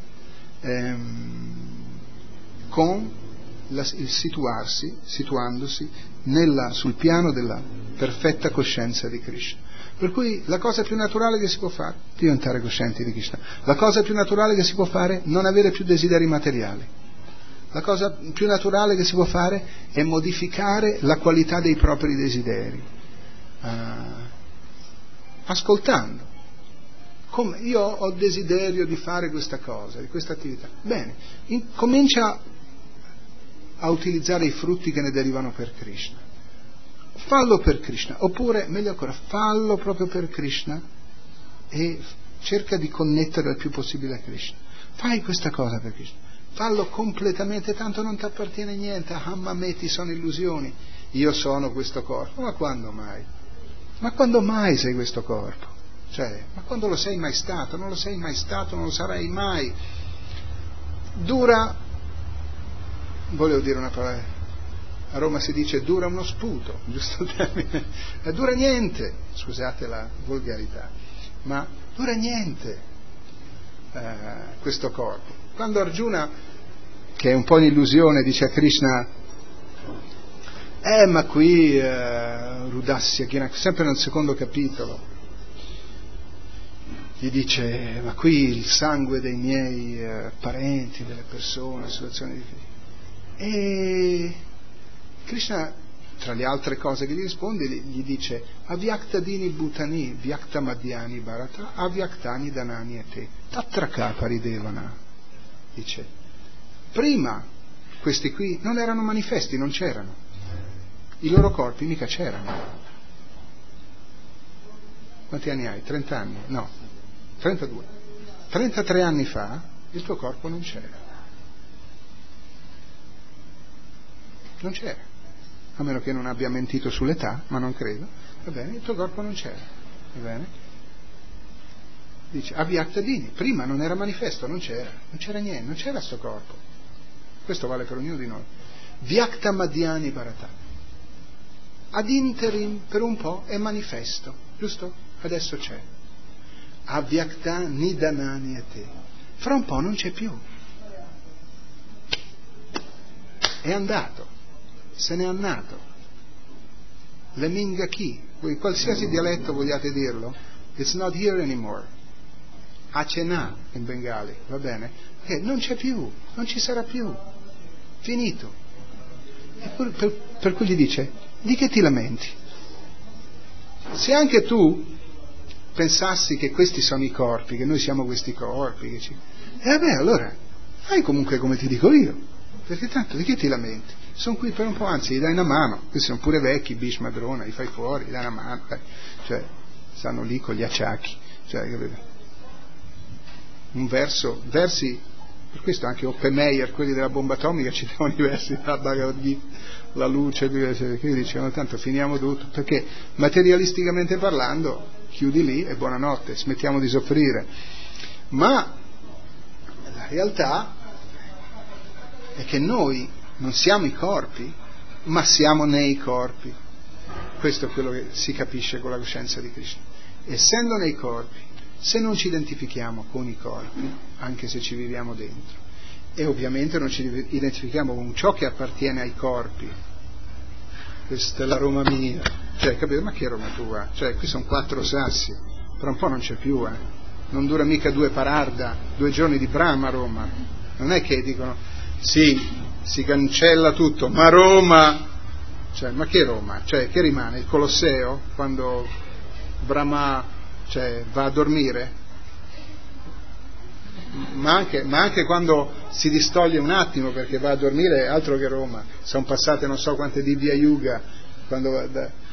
con il situandosi sul piano della perfetta coscienza di Krishna. Per cui la cosa più naturale che si può fare è diventare coscienti di Krishna. La cosa più naturale che si può fare è non avere più desideri materiali. La cosa più naturale che si può fare è modificare la qualità dei propri desideri, ascoltando. Come io ho desiderio di fare questa cosa, di questa attività. Bene, comincia a utilizzare i frutti che ne derivano per Krishna. Fallo per Krishna, oppure, meglio ancora, fallo proprio per Krishna e cerca di connettere il più possibile a Krishna. Fai questa cosa per Krishna, fallo completamente, tanto non ti appartiene niente. Ammameti sono illusioni, io sono questo corpo. Ma quando mai? Ma quando mai sei questo corpo? Cioè, ma quando lo sei mai stato? Non lo sei mai stato, non lo sarai mai. Volevo dire una parola, a Roma si dice dura uno sputo, giusto il termine, dura niente, scusate la volgarità, ma dura niente questo corpo. Quando Arjuna, che è un po' un'illusione, dice a Krishna, ma qui Rudasya, sempre nel secondo capitolo, gli dice, ma qui il sangue dei miei parenti, delle persone, situazioni difficili. E Krishna, tra le altre cose che gli risponde, gli dice, Avyaktadini bhutani, vyaktamadhyani bharata, avyaktani danani ete, tatraka paridevana. Dice, prima questi qui non erano manifesti, non c'erano. I loro corpi mica c'erano. Quanti anni hai? 30 anni? No, 32. 33 anni fa il tuo corpo non c'era. Non c'era, a meno che non abbia mentito sull'età, ma non credo. Va bene, il tuo corpo non c'era, va bene? Dice, Avyaktadini, prima non era manifesto, non c'era niente, non c'era sto corpo. Questo vale per ognuno di noi. Vyaktamadhyani bharata. Ad interim, per un po', è manifesto, giusto? Adesso c'è. Avyakta nidanani ete. Fra un po' non c'è più. È andato. Se n'è andato. Le mingaki, qualsiasi dialetto vogliate dirlo, it's not here anymore. Acena in bengali, va bene? Che non c'è più, non ci sarà più, finito. E per cui gli dice, di che ti lamenti? Se anche tu pensassi che questi sono i corpi, che noi siamo questi corpi, vabbè, allora fai comunque come ti dico io, perché tanto di che ti lamenti? Sono qui per un po', anzi gli dai una mano, questi sono pure vecchi, Bhishma, Drona, li fai fuori, gli dai una mano, cioè stanno lì con gli acciacchi, cioè, capito? versi, per questo anche Oppenheimer, quelli della bomba atomica, citavano i versi della Bhagavad Gita, la luce, che dicevano tanto finiamo tutto, perché materialisticamente parlando chiudi lì e buonanotte, smettiamo di soffrire. Ma la realtà è che noi non siamo i corpi, ma siamo nei corpi. Questo è quello che si capisce con la coscienza di Krishna. Essendo nei corpi, se non ci identifichiamo con i corpi, anche se ci viviamo dentro, e ovviamente non ci identifichiamo con ciò che appartiene ai corpi, questa è la Roma mia, cioè, capito? Ma che Roma tua? Cioè, qui sono 4 sassi, tra un po' non c'è più, non dura mica 2 pararda, 2 giorni di Brahma a Roma, non è che dicono, sì, si cancella tutto, ma Roma, cioè, ma che Roma? Cioè, che rimane? Il Colosseo, quando Brahma, cioè, va a dormire? Ma anche quando si distoglie un attimo perché va a dormire, altro che Roma, sono passate non so quante Divya Yuga, quando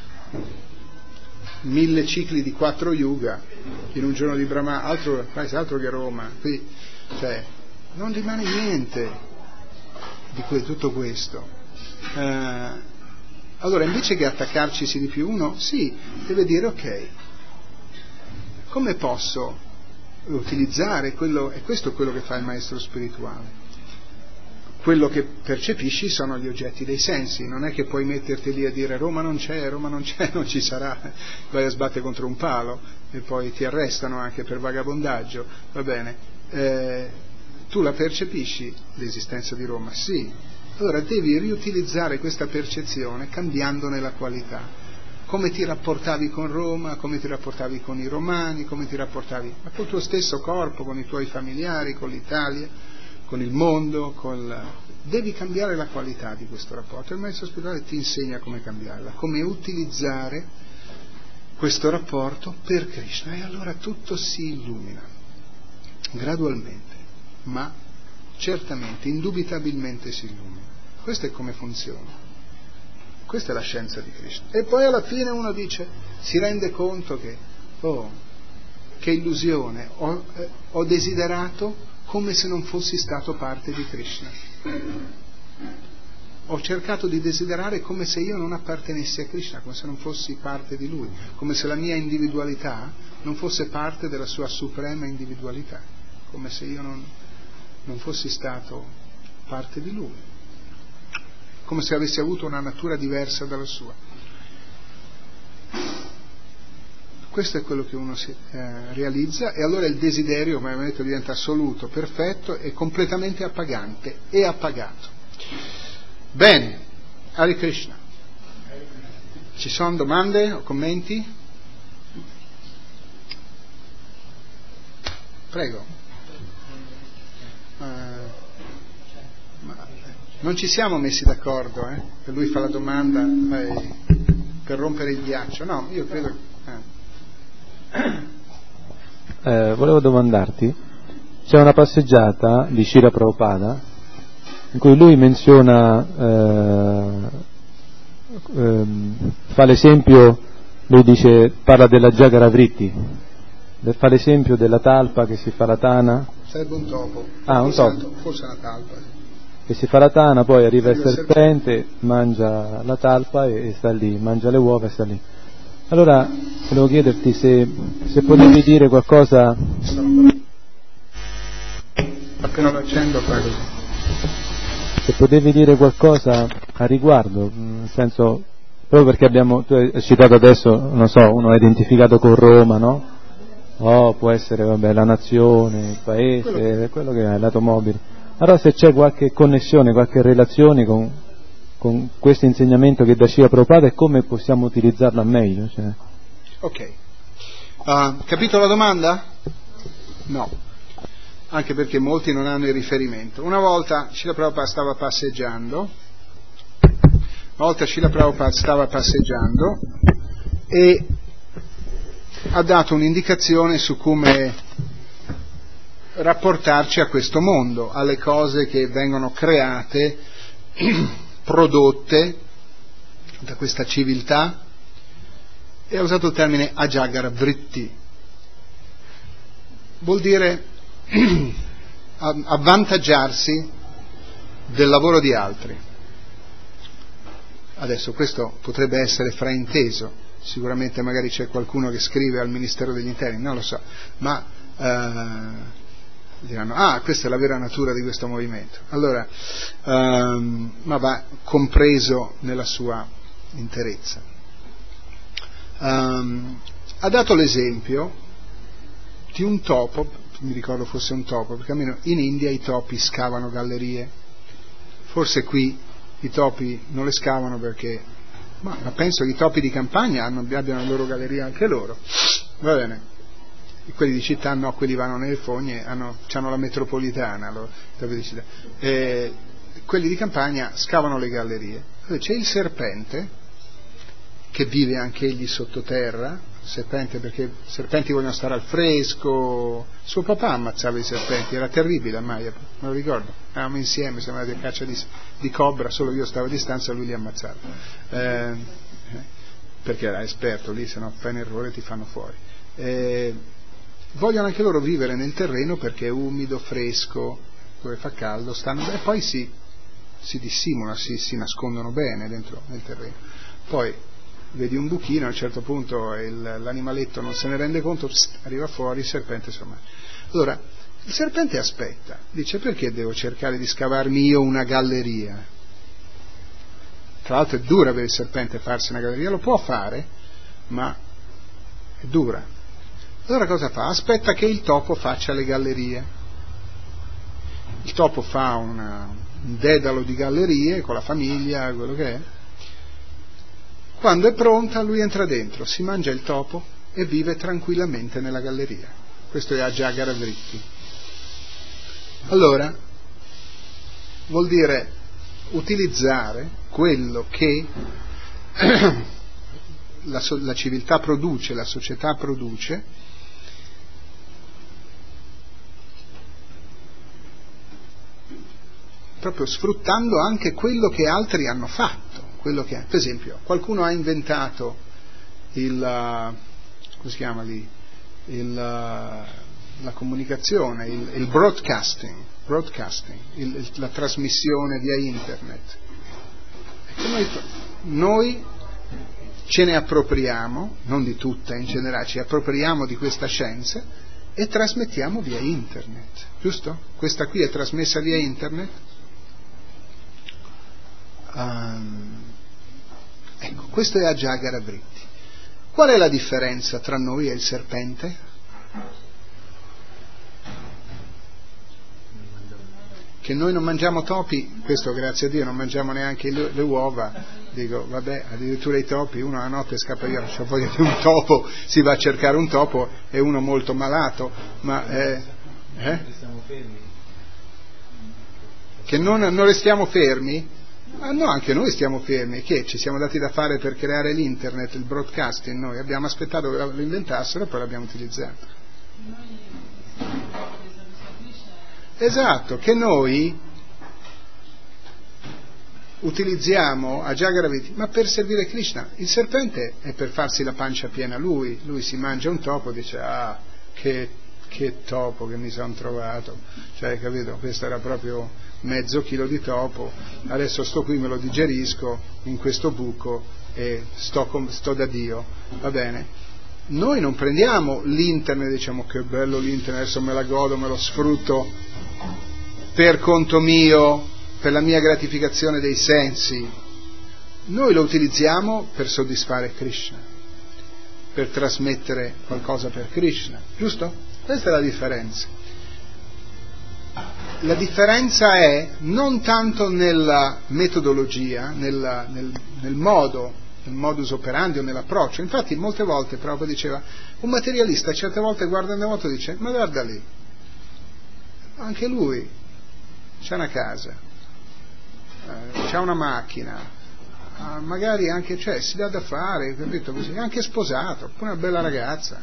1000 cicli di 4 yuga in un giorno di Brahma, altro che Roma. Qui, cioè, non rimane niente di tutto questo. Allora, invece che attaccarci di più, uno deve dire ok, come posso utilizzare quello, e questo è quello che fa il maestro spirituale. Quello che percepisci sono gli oggetti dei sensi, non è che puoi metterti lì a dire Roma non c'è, non ci sarà, vai a sbattere contro un palo e poi ti arrestano anche per vagabondaggio, va bene, tu la percepisci l'esistenza di Roma? Sì, allora devi riutilizzare questa percezione cambiandone la qualità. Come ti rapportavi con Roma, come ti rapportavi con i romani, come ti rapportavi ma col tuo stesso corpo, con i tuoi familiari, con l'Italia, con il mondo, devi cambiare la qualità di questo rapporto. Il maestro spirituale ti insegna come cambiarla, come utilizzare questo rapporto per Krishna, e allora tutto si illumina gradualmente, ma certamente, indubitabilmente si illumina. Questo è come funziona. Questa è la scienza di Krishna. E poi alla fine uno dice, si rende conto che, che illusione, ho desiderato come se non fossi stato parte di Krishna. Ho cercato di desiderare come se io non appartenessi a Krishna, come se non fossi parte di Lui, come se la mia individualità non fosse parte della sua suprema individualità, come se io non fossi stato parte di Lui, come se avessi avuto una natura diversa dalla sua. Questo è quello che uno si realizza, e allora il desiderio, come abbiamo detto, diventa assoluto, perfetto e completamente appagante e appagato. Bene, Hare Krishna. Ci sono domande o commenti? Prego. Non ci siamo messi d'accordo, che lui fa la domanda per rompere il ghiaccio. No, io credo. Volevo domandarti, c'è una passeggiata di Srila Prabhupada in cui lui menziona, fa l'esempio, lui dice, parla della Jagara Vritti, fa l'esempio della talpa che si fa la tana. Sarebbe un topo. Un topo. Forse una talpa. Che si fa la tana, poi arriva il serpente, mangia la talpa e sta lì, mangia le uova e sta lì. Allora, volevo chiederti se potevi dire qualcosa. Appena lo accendo, prego. Se potevi dire qualcosa a riguardo, nel senso, proprio perché tu hai citato adesso, non so, uno è identificato con Roma, no? Può essere, la nazione, il paese, quello che è, l'automobile. Allora se c'è qualche connessione, qualche relazione con questo insegnamento che da Srila Prabhupada, e come possiamo utilizzarlo al meglio? Cioè. Ok. Capito la domanda? No. Anche perché molti non hanno il riferimento. Una volta Srila Prabhupada stava passeggiando e ha dato un'indicazione su come rapportarci a questo mondo, alle cose che vengono create, prodotte da questa civiltà, e ha usato il termine Ajagara Vritti. Vuol dire avvantaggiarsi del lavoro di altri. Adesso questo potrebbe essere frainteso, sicuramente magari c'è qualcuno che scrive al Ministero degli Interni, non lo so, ma diranno, questa è la vera natura di questo movimento. Allora, ma va compreso nella sua interezza. Ha dato l'esempio di un topo, mi ricordo fosse un topo, perché almeno in India i topi scavano gallerie, forse qui i topi non le scavano perché, ma penso che i topi di campagna abbiano le loro gallerie anche loro, va bene. Quelli di città no, quelli vanno nelle fogne, hanno la metropolitana, topi di città. Quelli di campagna scavano le gallerie. Allora, c'è il serpente che vive anche egli sottoterra, serpente perché i serpenti vogliono stare al fresco. Suo papà ammazzava i serpenti, era terribile a Maya, me lo ricordo, eravamo insieme, siamo andati a caccia di cobra, solo io stavo a distanza e lui li ammazzava, perché era esperto lì, se no fai un errore ti fanno fuori. Vogliono anche loro vivere nel terreno perché è umido, fresco, dove fa caldo, stanno e poi si dissimulano, si nascondono bene dentro nel terreno. Poi vedi un buchino, a un certo punto l'animaletto non se ne rende conto, arriva fuori, il serpente insomma. Allora, il serpente aspetta, dice: perché devo cercare di scavarmi io una galleria? Tra l'altro è dura per il serpente farsi una galleria, lo può fare, ma è dura. Allora cosa fa? Aspetta che il topo faccia le gallerie. Il topo fa un dedalo di gallerie con la famiglia, quello che è. Quando è pronta lui entra dentro, si mangia il topo e vive tranquillamente nella galleria. Questo è Ajagar Vritti. Allora vuol dire utilizzare quello che la civiltà produce, la società produce, proprio sfruttando anche quello che altri hanno fatto, per esempio qualcuno ha inventato la comunicazione, il broadcasting, la trasmissione via internet. Ecco, noi ce ne appropriamo, non di tutta in generale, ci appropriamo di questa scienza e trasmettiamo via internet, giusto? Questa qui è trasmessa via internet. Ecco, questo è Ajagar Vritti. Qual è la differenza tra noi e il serpente? Che noi non mangiamo topi, questo grazie a Dio, non mangiamo neanche le uova. Dico, vabbè, addirittura i topi, uno la notte scappa via, c'ha voglia di un topo, si va a cercare un topo, è uno molto malato, ma che non restiamo fermi? No, anche noi stiamo fermi, che ci siamo dati da fare per creare l'internet, il broadcasting, noi abbiamo aspettato che lo inventassero e poi l'abbiamo utilizzato. Esatto, che noi utilizziamo Ajagar Vritti, ma per servire Krishna. Il serpente è per farsi la pancia piena lui si mangia un topo, dice che topo che mi sono trovato, cioè, capito, questo era proprio mezzo chilo di topo, adesso sto qui, me lo digerisco in questo buco e sto da Dio, va bene. Noi non prendiamo l'internet e diciamo che bello l'internet, adesso me la godo, me lo sfrutto per conto mio, per la mia gratificazione dei sensi. Noi lo utilizziamo per soddisfare Krishna, per trasmettere qualcosa per Krishna, giusto? Questa è la differenza. La differenza è non tanto nella metodologia, nel modus operandi o nell'approccio. Infatti molte volte Prabhupada diceva, un materialista certe volte guarda il devoto e dice: ma guarda lì, anche lui c'ha una casa, c'ha una macchina, magari anche, cioè, si dà da fare, capito, così, è anche sposato, poi una bella ragazza,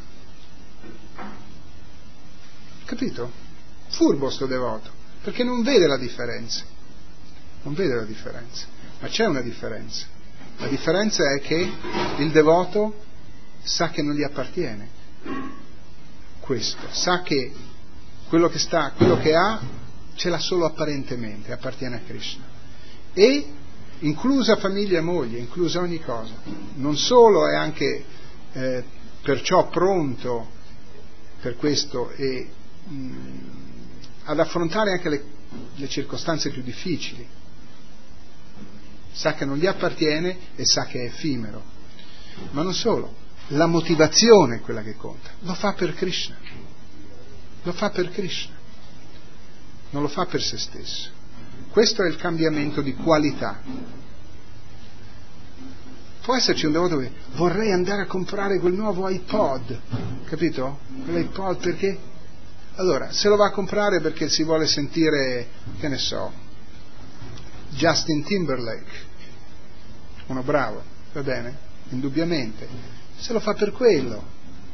capito? Furbo sto devoto, perché non vede la differenza, ma c'è una differenza. La differenza è che il devoto sa che non gli appartiene questo, sa che quello che ha ce l'ha solo apparentemente, appartiene a Krishna, e inclusa famiglia e moglie, inclusa ogni cosa. Non solo, è anche perciò pronto per questo e ad affrontare anche le circostanze più difficili. Sa che non gli appartiene e sa che è effimero. Ma non solo, la motivazione è quella che conta. Lo fa per Krishna. Lo fa per Krishna. Non lo fa per se stesso. Questo è il cambiamento di qualità. Può esserci un devoto che vorrei andare a comprare quel nuovo iPod, capito? Quell'iPod perché? Allora, se lo va a comprare perché si vuole sentire, che ne so, Justin Timberlake, uno bravo, va bene? Indubbiamente. Se lo fa per quello,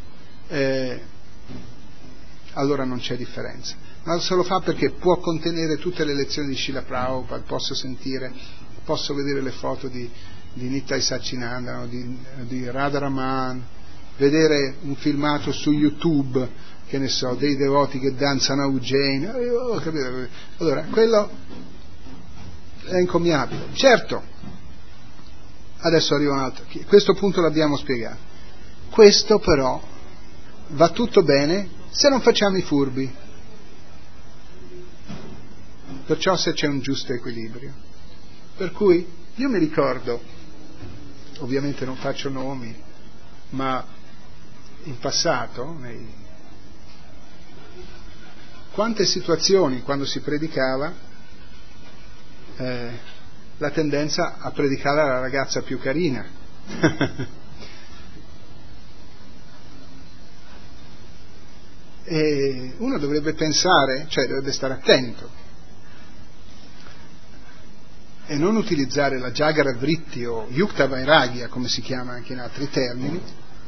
allora non c'è differenza. Ma se lo fa perché può contenere tutte le lezioni di Srila Prabhupada, posso vedere le foto di Nittai Satchidananda, di Radharaman, vedere un filmato su YouTube, che ne so, dei devoti che danzano a Ujjain, capito? Allora, quello è incommiabile. Certo, adesso arriva un altro, questo punto l'abbiamo spiegato. Questo però va tutto bene se non facciamo i furbi. Perciò se c'è un giusto equilibrio. Per cui io mi ricordo, ovviamente non faccio nomi, ma in passato, quante situazioni quando si predicava, la tendenza a predicare alla ragazza più carina. E uno dovrebbe pensare, cioè dovrebbe stare attento e non utilizzare la Jagara Vritti o Yukta Vairagya, come si chiama anche in altri termini,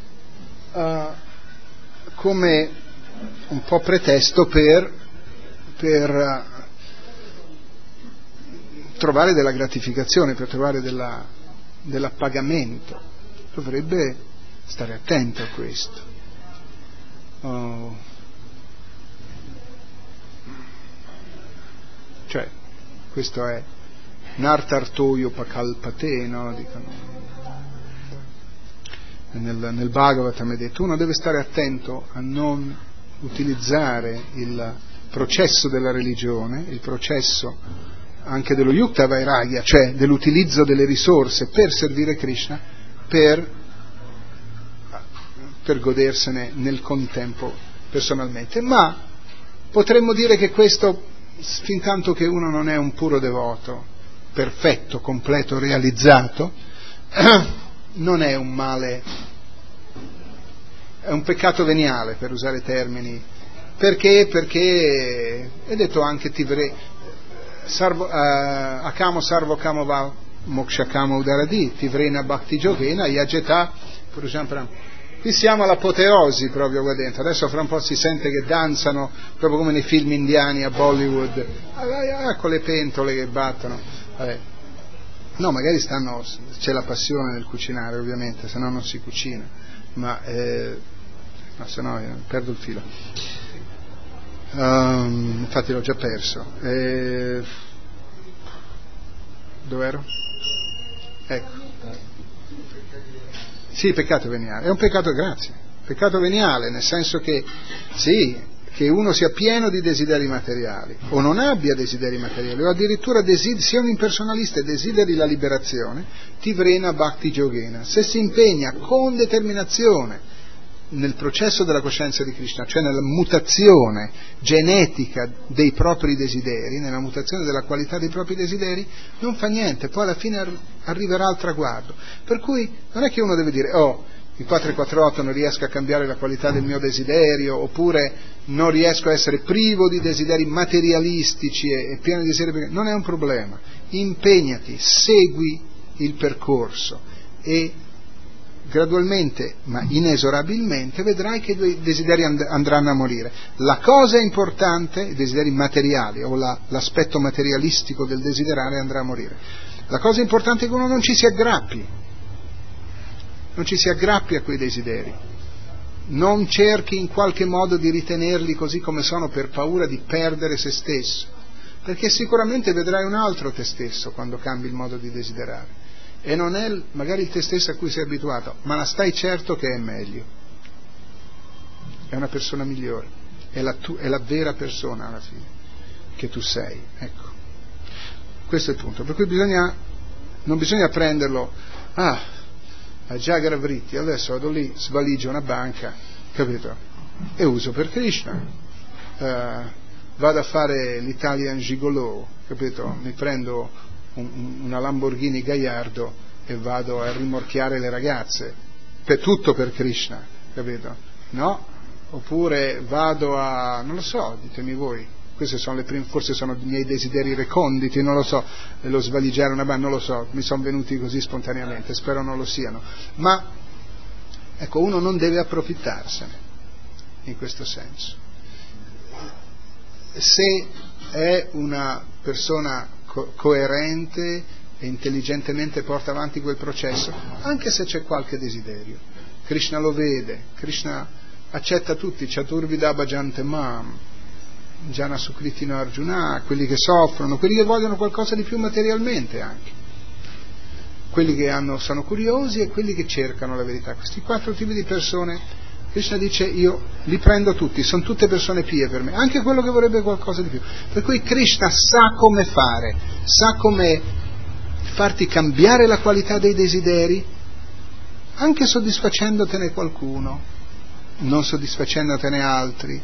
come un po' pretesto per trovare della gratificazione, per trovare dell'appagamento. Dovrebbe stare attento a questo. Cioè, questo è Nartartoyo Pakalpate, no? Dicono. Nel Bhagavatam è detto, uno deve stare attento a non utilizzare il processo della religione, il processo anche dello Yukta Vairagya, cioè dell'utilizzo delle risorse per servire Krishna, per godersene nel contempo personalmente. Ma potremmo dire che questo, fin tanto che uno non è un puro devoto, perfetto, completo, realizzato, non è un male, è un peccato veniale, per usare termini. Perché è detto anche Akamo Sarvo Kamo Va Mokshakamo Udaradi, Tivrena Bhakti Jogena, Yajeta, per esempio. Qui siamo all'apoteosi proprio qua dentro. Adesso fra un po' si sente che danzano, proprio come nei film indiani a Bollywood, con le pentole che battono. Vabbè. No, magari c'è la passione nel cucinare, ovviamente, se no non si cucina, ma no, se no perdo il filo. Infatti l'ho già perso. Dov'ero? Ecco. Sì, peccato veniale. È un peccato, grazie. Peccato veniale, nel senso che sì, che uno sia pieno di desideri materiali, o non abbia desideri materiali, o addirittura sia un impersonalista e desideri la liberazione, Tivrena Bhakti Jogena. Se si impegna con determinazione nel processo della coscienza di Krishna, cioè nella mutazione genetica dei propri desideri, nella mutazione della qualità dei propri desideri, non fa niente, poi alla fine arriverà al traguardo. Per cui non è che uno deve dire, il 448 non riesco a cambiare la qualità del mio desiderio, oppure non riesco a essere privo di desideri materialistici e pieno di desideri. Non è un problema, impegnati, segui il percorso e gradualmente ma inesorabilmente vedrai che i tuoi desideri andranno a morire. La cosa importante, i desideri materiali o l'aspetto materialistico del desiderare andrà a morire. La cosa importante è che uno non ci si aggrappi a quei desideri, non cerchi in qualche modo di ritenerli così come sono per paura di perdere se stesso, perché sicuramente vedrai un altro te stesso quando cambi il modo di desiderare, e non è magari il te stesso a cui sei abituato, ma stai certo che è meglio, è una persona migliore, è la vera persona alla fine che tu sei. Ecco, questo è il punto, per cui non bisogna prenderlo a Jagara Vritti, adesso vado lì, svaligio una banca, capito? E uso per Krishna, vado a fare l'Italian Gigolo, capito? Mi prendo una Lamborghini Gallardo e vado a rimorchiare le ragazze, tutto per Krishna, capito? No? Oppure vado a, non lo so, ditemi voi, queste sono forse sono i miei desideri reconditi, non lo so, lo svaligiare una banca, non lo so, mi sono venuti così spontaneamente, spero non lo siano, ma ecco, uno non deve approfittarsene in questo senso. Se è una persona coerente e intelligentemente porta avanti quel processo, anche se c'è qualche desiderio, Krishna lo vede, Krishna accetta tutti, Chaturvida Bhajante Mam, Jana Sukritino Arjuna, quelli che soffrono, quelli che vogliono qualcosa di più materialmente anche, quelli che sono curiosi e quelli che cercano la verità. Questi 4 tipi di persone, Krishna dice, io li prendo tutti, sono tutte persone pie per me, anche quello che vorrebbe qualcosa di più. Per cui Krishna sa come fare, sa come farti cambiare la qualità dei desideri, anche soddisfacendotene qualcuno, non soddisfacendotene altri,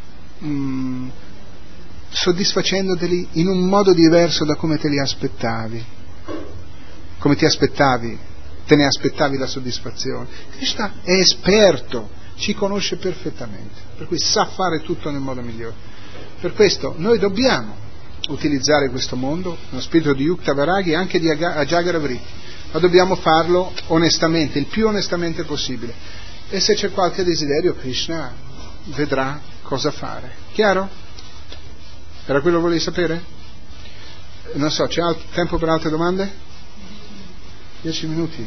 soddisfacendoteli in un modo diverso da come te li aspettavi, come te ne aspettavi la soddisfazione. Krishna è esperto, ci conosce perfettamente, per cui sa fare tutto nel modo migliore. Per questo noi dobbiamo utilizzare questo mondo, uno spirito di Yukta Vairagya e anche di Ajagara Vritti, ma dobbiamo farlo onestamente, il più onestamente possibile, e se c'è qualche desiderio Krishna vedrà cosa fare. Chiaro? Era quello che volevi sapere? Non so, c'è tempo per altre domande? 10 minuti.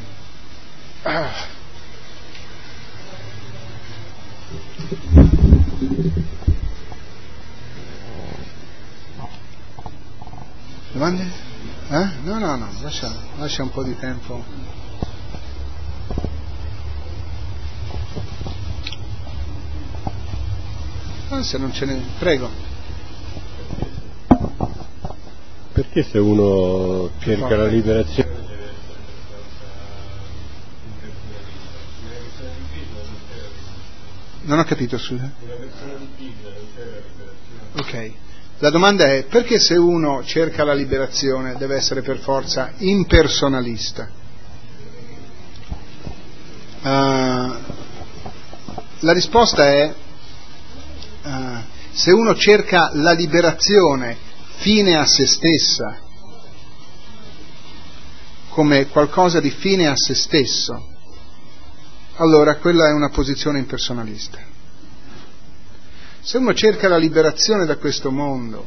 Domande? No, lascia un po' di tempo. Se non ce n'è, prego. Perché se uno cerca la liberazione non ho capito, scusa. Ok, la domanda è: perché se uno cerca la liberazione deve essere per forza impersonalista? La risposta è se uno cerca la liberazione fine a se stessa, come qualcosa di fine a se stesso, allora quella è una posizione impersonalista. Se uno cerca la liberazione da questo mondo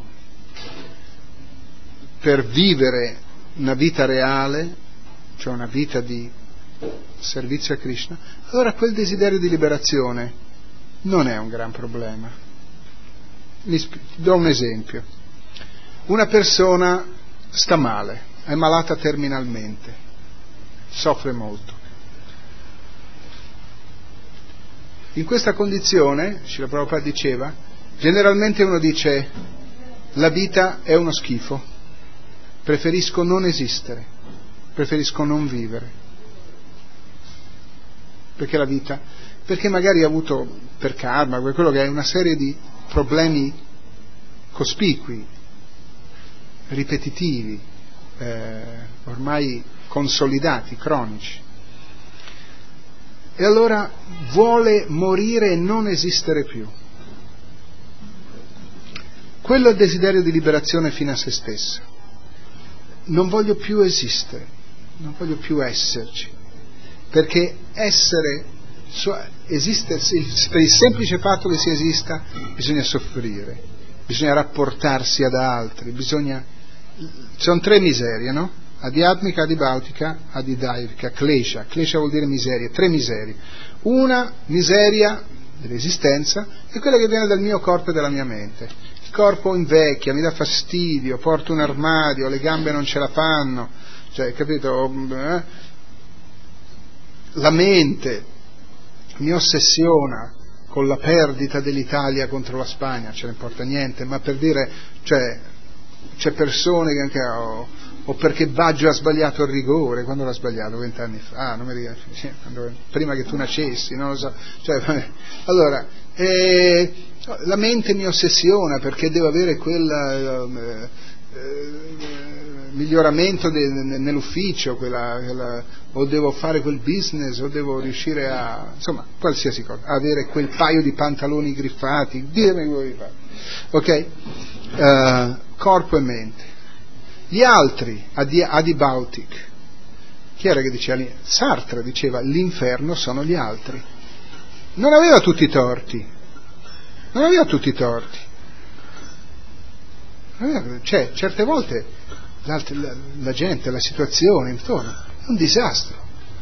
per vivere una vita reale, cioè una vita di servizio a Krishna, allora quel desiderio di liberazione non è un gran problema. Do un esempio. Una persona sta male, è malata terminalmente, soffre molto. In questa condizione, Srila Prabhupada diceva, generalmente uno dice: la vita è uno schifo, preferisco non esistere, preferisco non vivere. Perché la vita? Perché magari ha avuto, per karma, quello che è, una serie di problemi cospicui, ripetitivi, ormai consolidati, cronici. E allora vuole morire e non esistere più. Quello è il desiderio di liberazione fino a se stessa. Non voglio più esistere, non voglio più esserci, perché esistersi, per il semplice fatto che si esista, bisogna soffrire, bisogna rapportarsi ad altri, sono 3 miserie, no? Adhyatmika, Adibautika, Adidaivika, Klesha. Klesha vuol dire miseria, 3 miserie. Una miseria dell'esistenza è quella che viene dal mio corpo e dalla mia mente. Il corpo invecchia, mi dà fastidio, porto un armadio, le gambe non ce la fanno, cioè, capito? La mente mi ossessiona con la perdita dell'Italia contro la Spagna, ce ne importa niente, ma per dire, cioè, c'è persone che anche o perché Baggio ha sbagliato il rigore. Quando l'ha sbagliato? 20 anni fa, non mi ricordo, prima che tu nascessi, non lo so, cioè, allora la mente mi ossessiona perché devo avere quel miglioramento nell'ufficio, o devo fare quel business, o devo riuscire a, insomma, qualsiasi cosa, avere quel paio di pantaloni griffati, dirmi quello di fare, ok? Corpo e mente. Gli altri, Adibautik, chi era che diceva? Sartre diceva l'inferno sono gli altri. Non aveva tutti i torti, cioè certe volte la gente, la situazione intorno è un disastro,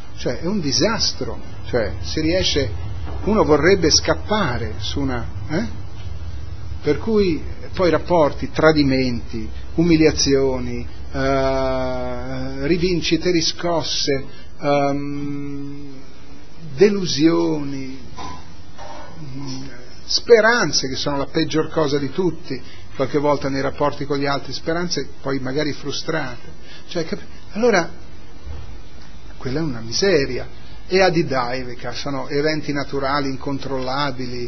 cioè si riesce, uno vorrebbe scappare su una per cui poi rapporti, tradimenti, umiliazioni, rivincite, riscosse, delusioni, speranze che sono la peggior cosa di tutti, qualche volta nei rapporti con gli altri, speranze poi magari frustrate, cioè, allora quella è una miseria. E Adidaivika sono eventi naturali incontrollabili,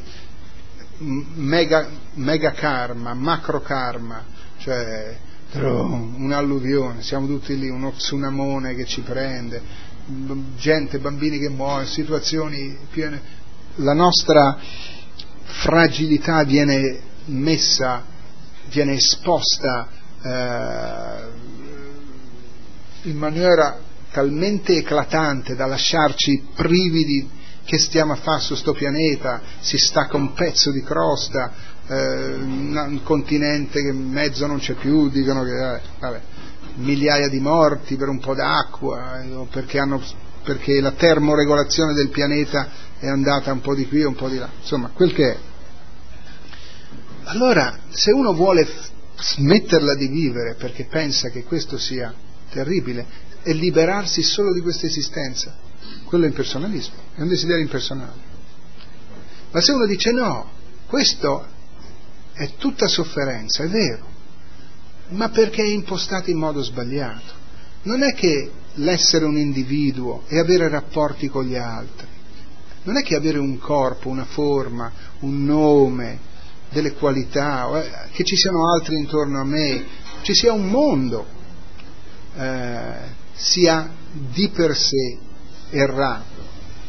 mega karma, macro karma, cioè un'alluvione, siamo tutti lì, uno tsunamone che ci prende, gente, bambini che muoiono, situazioni piene, la nostra fragilità viene esposta in maniera talmente eclatante da lasciarci privi che stiamo a fare su sto pianeta, si stacca un pezzo di crosta, un continente che in mezzo non c'è più, dicono che migliaia di morti per un po' d'acqua, perché la termoregolazione del pianeta è andata un po' di qui e un po' di là, insomma, quel che è. Allora, se uno vuole smetterla di vivere perché pensa che questo sia terribile e liberarsi solo di questa esistenza, quello è impersonalismo, è un desiderio impersonale. Ma se uno dice no, questo è tutta sofferenza, è vero, ma perché è impostato in modo sbagliato. Non è che l'essere un individuo e avere rapporti con gli altri, non è che avere un corpo, una forma, un nome, delle qualità, che ci siano altri intorno a me, ci sia un mondo, sia di per sé errato,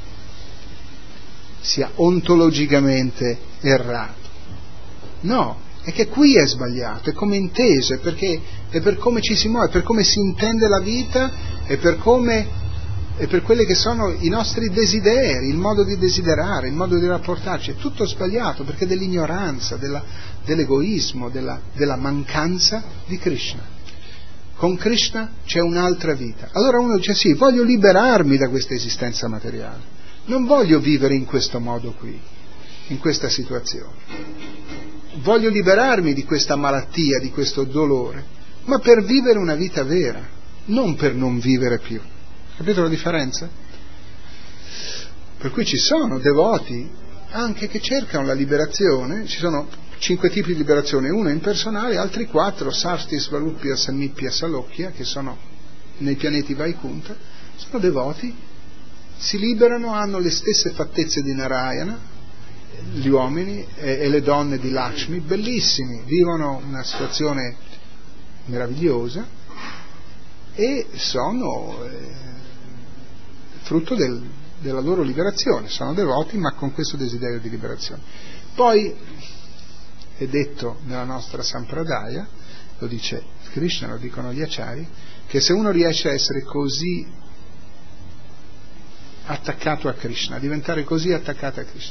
sia ontologicamente errato. No, è che qui è sbagliato, è come inteso, è per come ci si muove, è per come si intende la vita, è per quelli che sono i nostri desideri, il modo di desiderare, il modo di rapportarci, è tutto sbagliato perché è dell'ignoranza, dell'egoismo, della mancanza di Krishna. Con Krishna c'è un'altra vita. Allora uno dice sì, voglio liberarmi da questa esistenza materiale, non voglio vivere in questo modo qui, in questa situazione, voglio liberarmi di questa malattia, di questo dolore, ma per vivere una vita vera, non per non vivere più. Capito la differenza? Per cui ci sono devoti anche che cercano la liberazione, ci sono 5 tipi di liberazione, uno impersonale, altri 4, Sasti, Svalupya, Samipya, Salokya, che sono nei pianeti Vaikuntha, sono devoti, si liberano, hanno le stesse fattezze di Narayana, gli uomini e le donne di Lakshmi, bellissimi, vivono una situazione meravigliosa e sono frutto della loro liberazione, sono devoti ma con questo desiderio di liberazione. Poi è detto nella nostra Sampradaya, lo dice Krishna, lo dicono gli Acharya, che se uno riesce a essere così attaccato a Krishna, a diventare così attaccato a Krishna,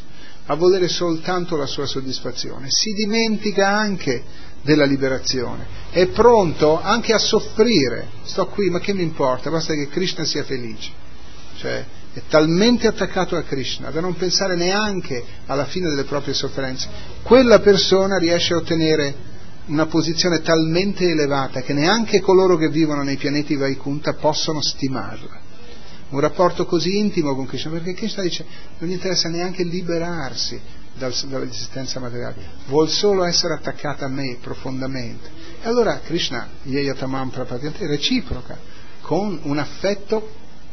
a volere soltanto la sua soddisfazione, si dimentica anche della liberazione, è pronto anche a soffrire. Sto qui, ma che mi importa, basta che Krishna sia felice. Cioè, è talmente attaccato a Krishna da non pensare neanche alla fine delle proprie sofferenze. Quella persona riesce a ottenere una posizione talmente elevata che neanche coloro che vivono nei pianeti Vaikuntha possono stimarla. Un rapporto così intimo con Krishna, perché Krishna dice non gli interessa neanche liberarsi dall'esistenza materiale, vuol solo essere attaccata a me profondamente. E allora Krishna, Yeyatamam Prapadyante, reciproca con un affetto,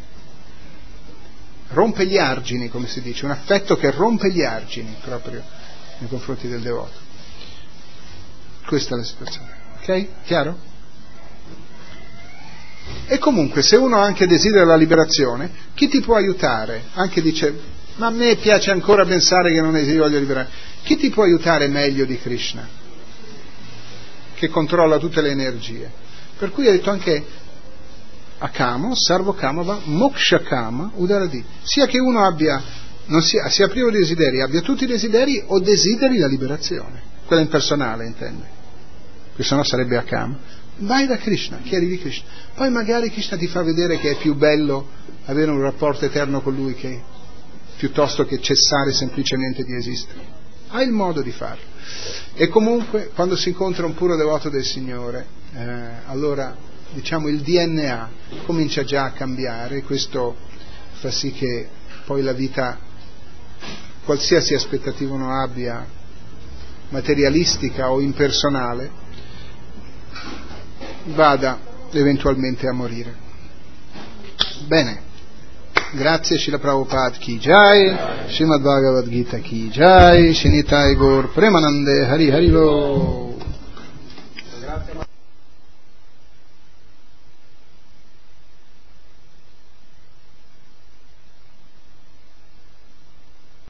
rompe gli argini, come si dice, un affetto che rompe gli argini proprio nei confronti del devoto. Questa è la situazione, ok? Chiaro? E comunque, se uno anche desidera la liberazione, chi ti può aiutare? Anche dice, ma a me piace ancora pensare che non voglio liberare. Chi ti può aiutare meglio di Krishna, che controlla tutte le energie? Per cui ha detto anche Akamo, Sarvokama, Mokshakama, Udaradi. Sia che uno sia privo di desideri, abbia tutti i desideri o desideri la liberazione, quella impersonale intende, che sennò sarebbe Akama. Vai da Krishna, chiedi di Krishna, poi magari Krishna ti fa vedere che è più bello avere un rapporto eterno con lui piuttosto che cessare semplicemente di esistere. Hai il modo di farlo. E comunque quando si incontra un puro devoto del Signore, allora diciamo il DNA comincia già a cambiare, e questo fa sì che poi la vita, qualsiasi aspettativa uno abbia, materialistica o impersonale, vada eventualmente a morire. Bene, grazie Srila Prabhupada ki jai, Srimad Bhagavad Gita ki jai, Shinitai Gaur Premanande Hari Hari Lo.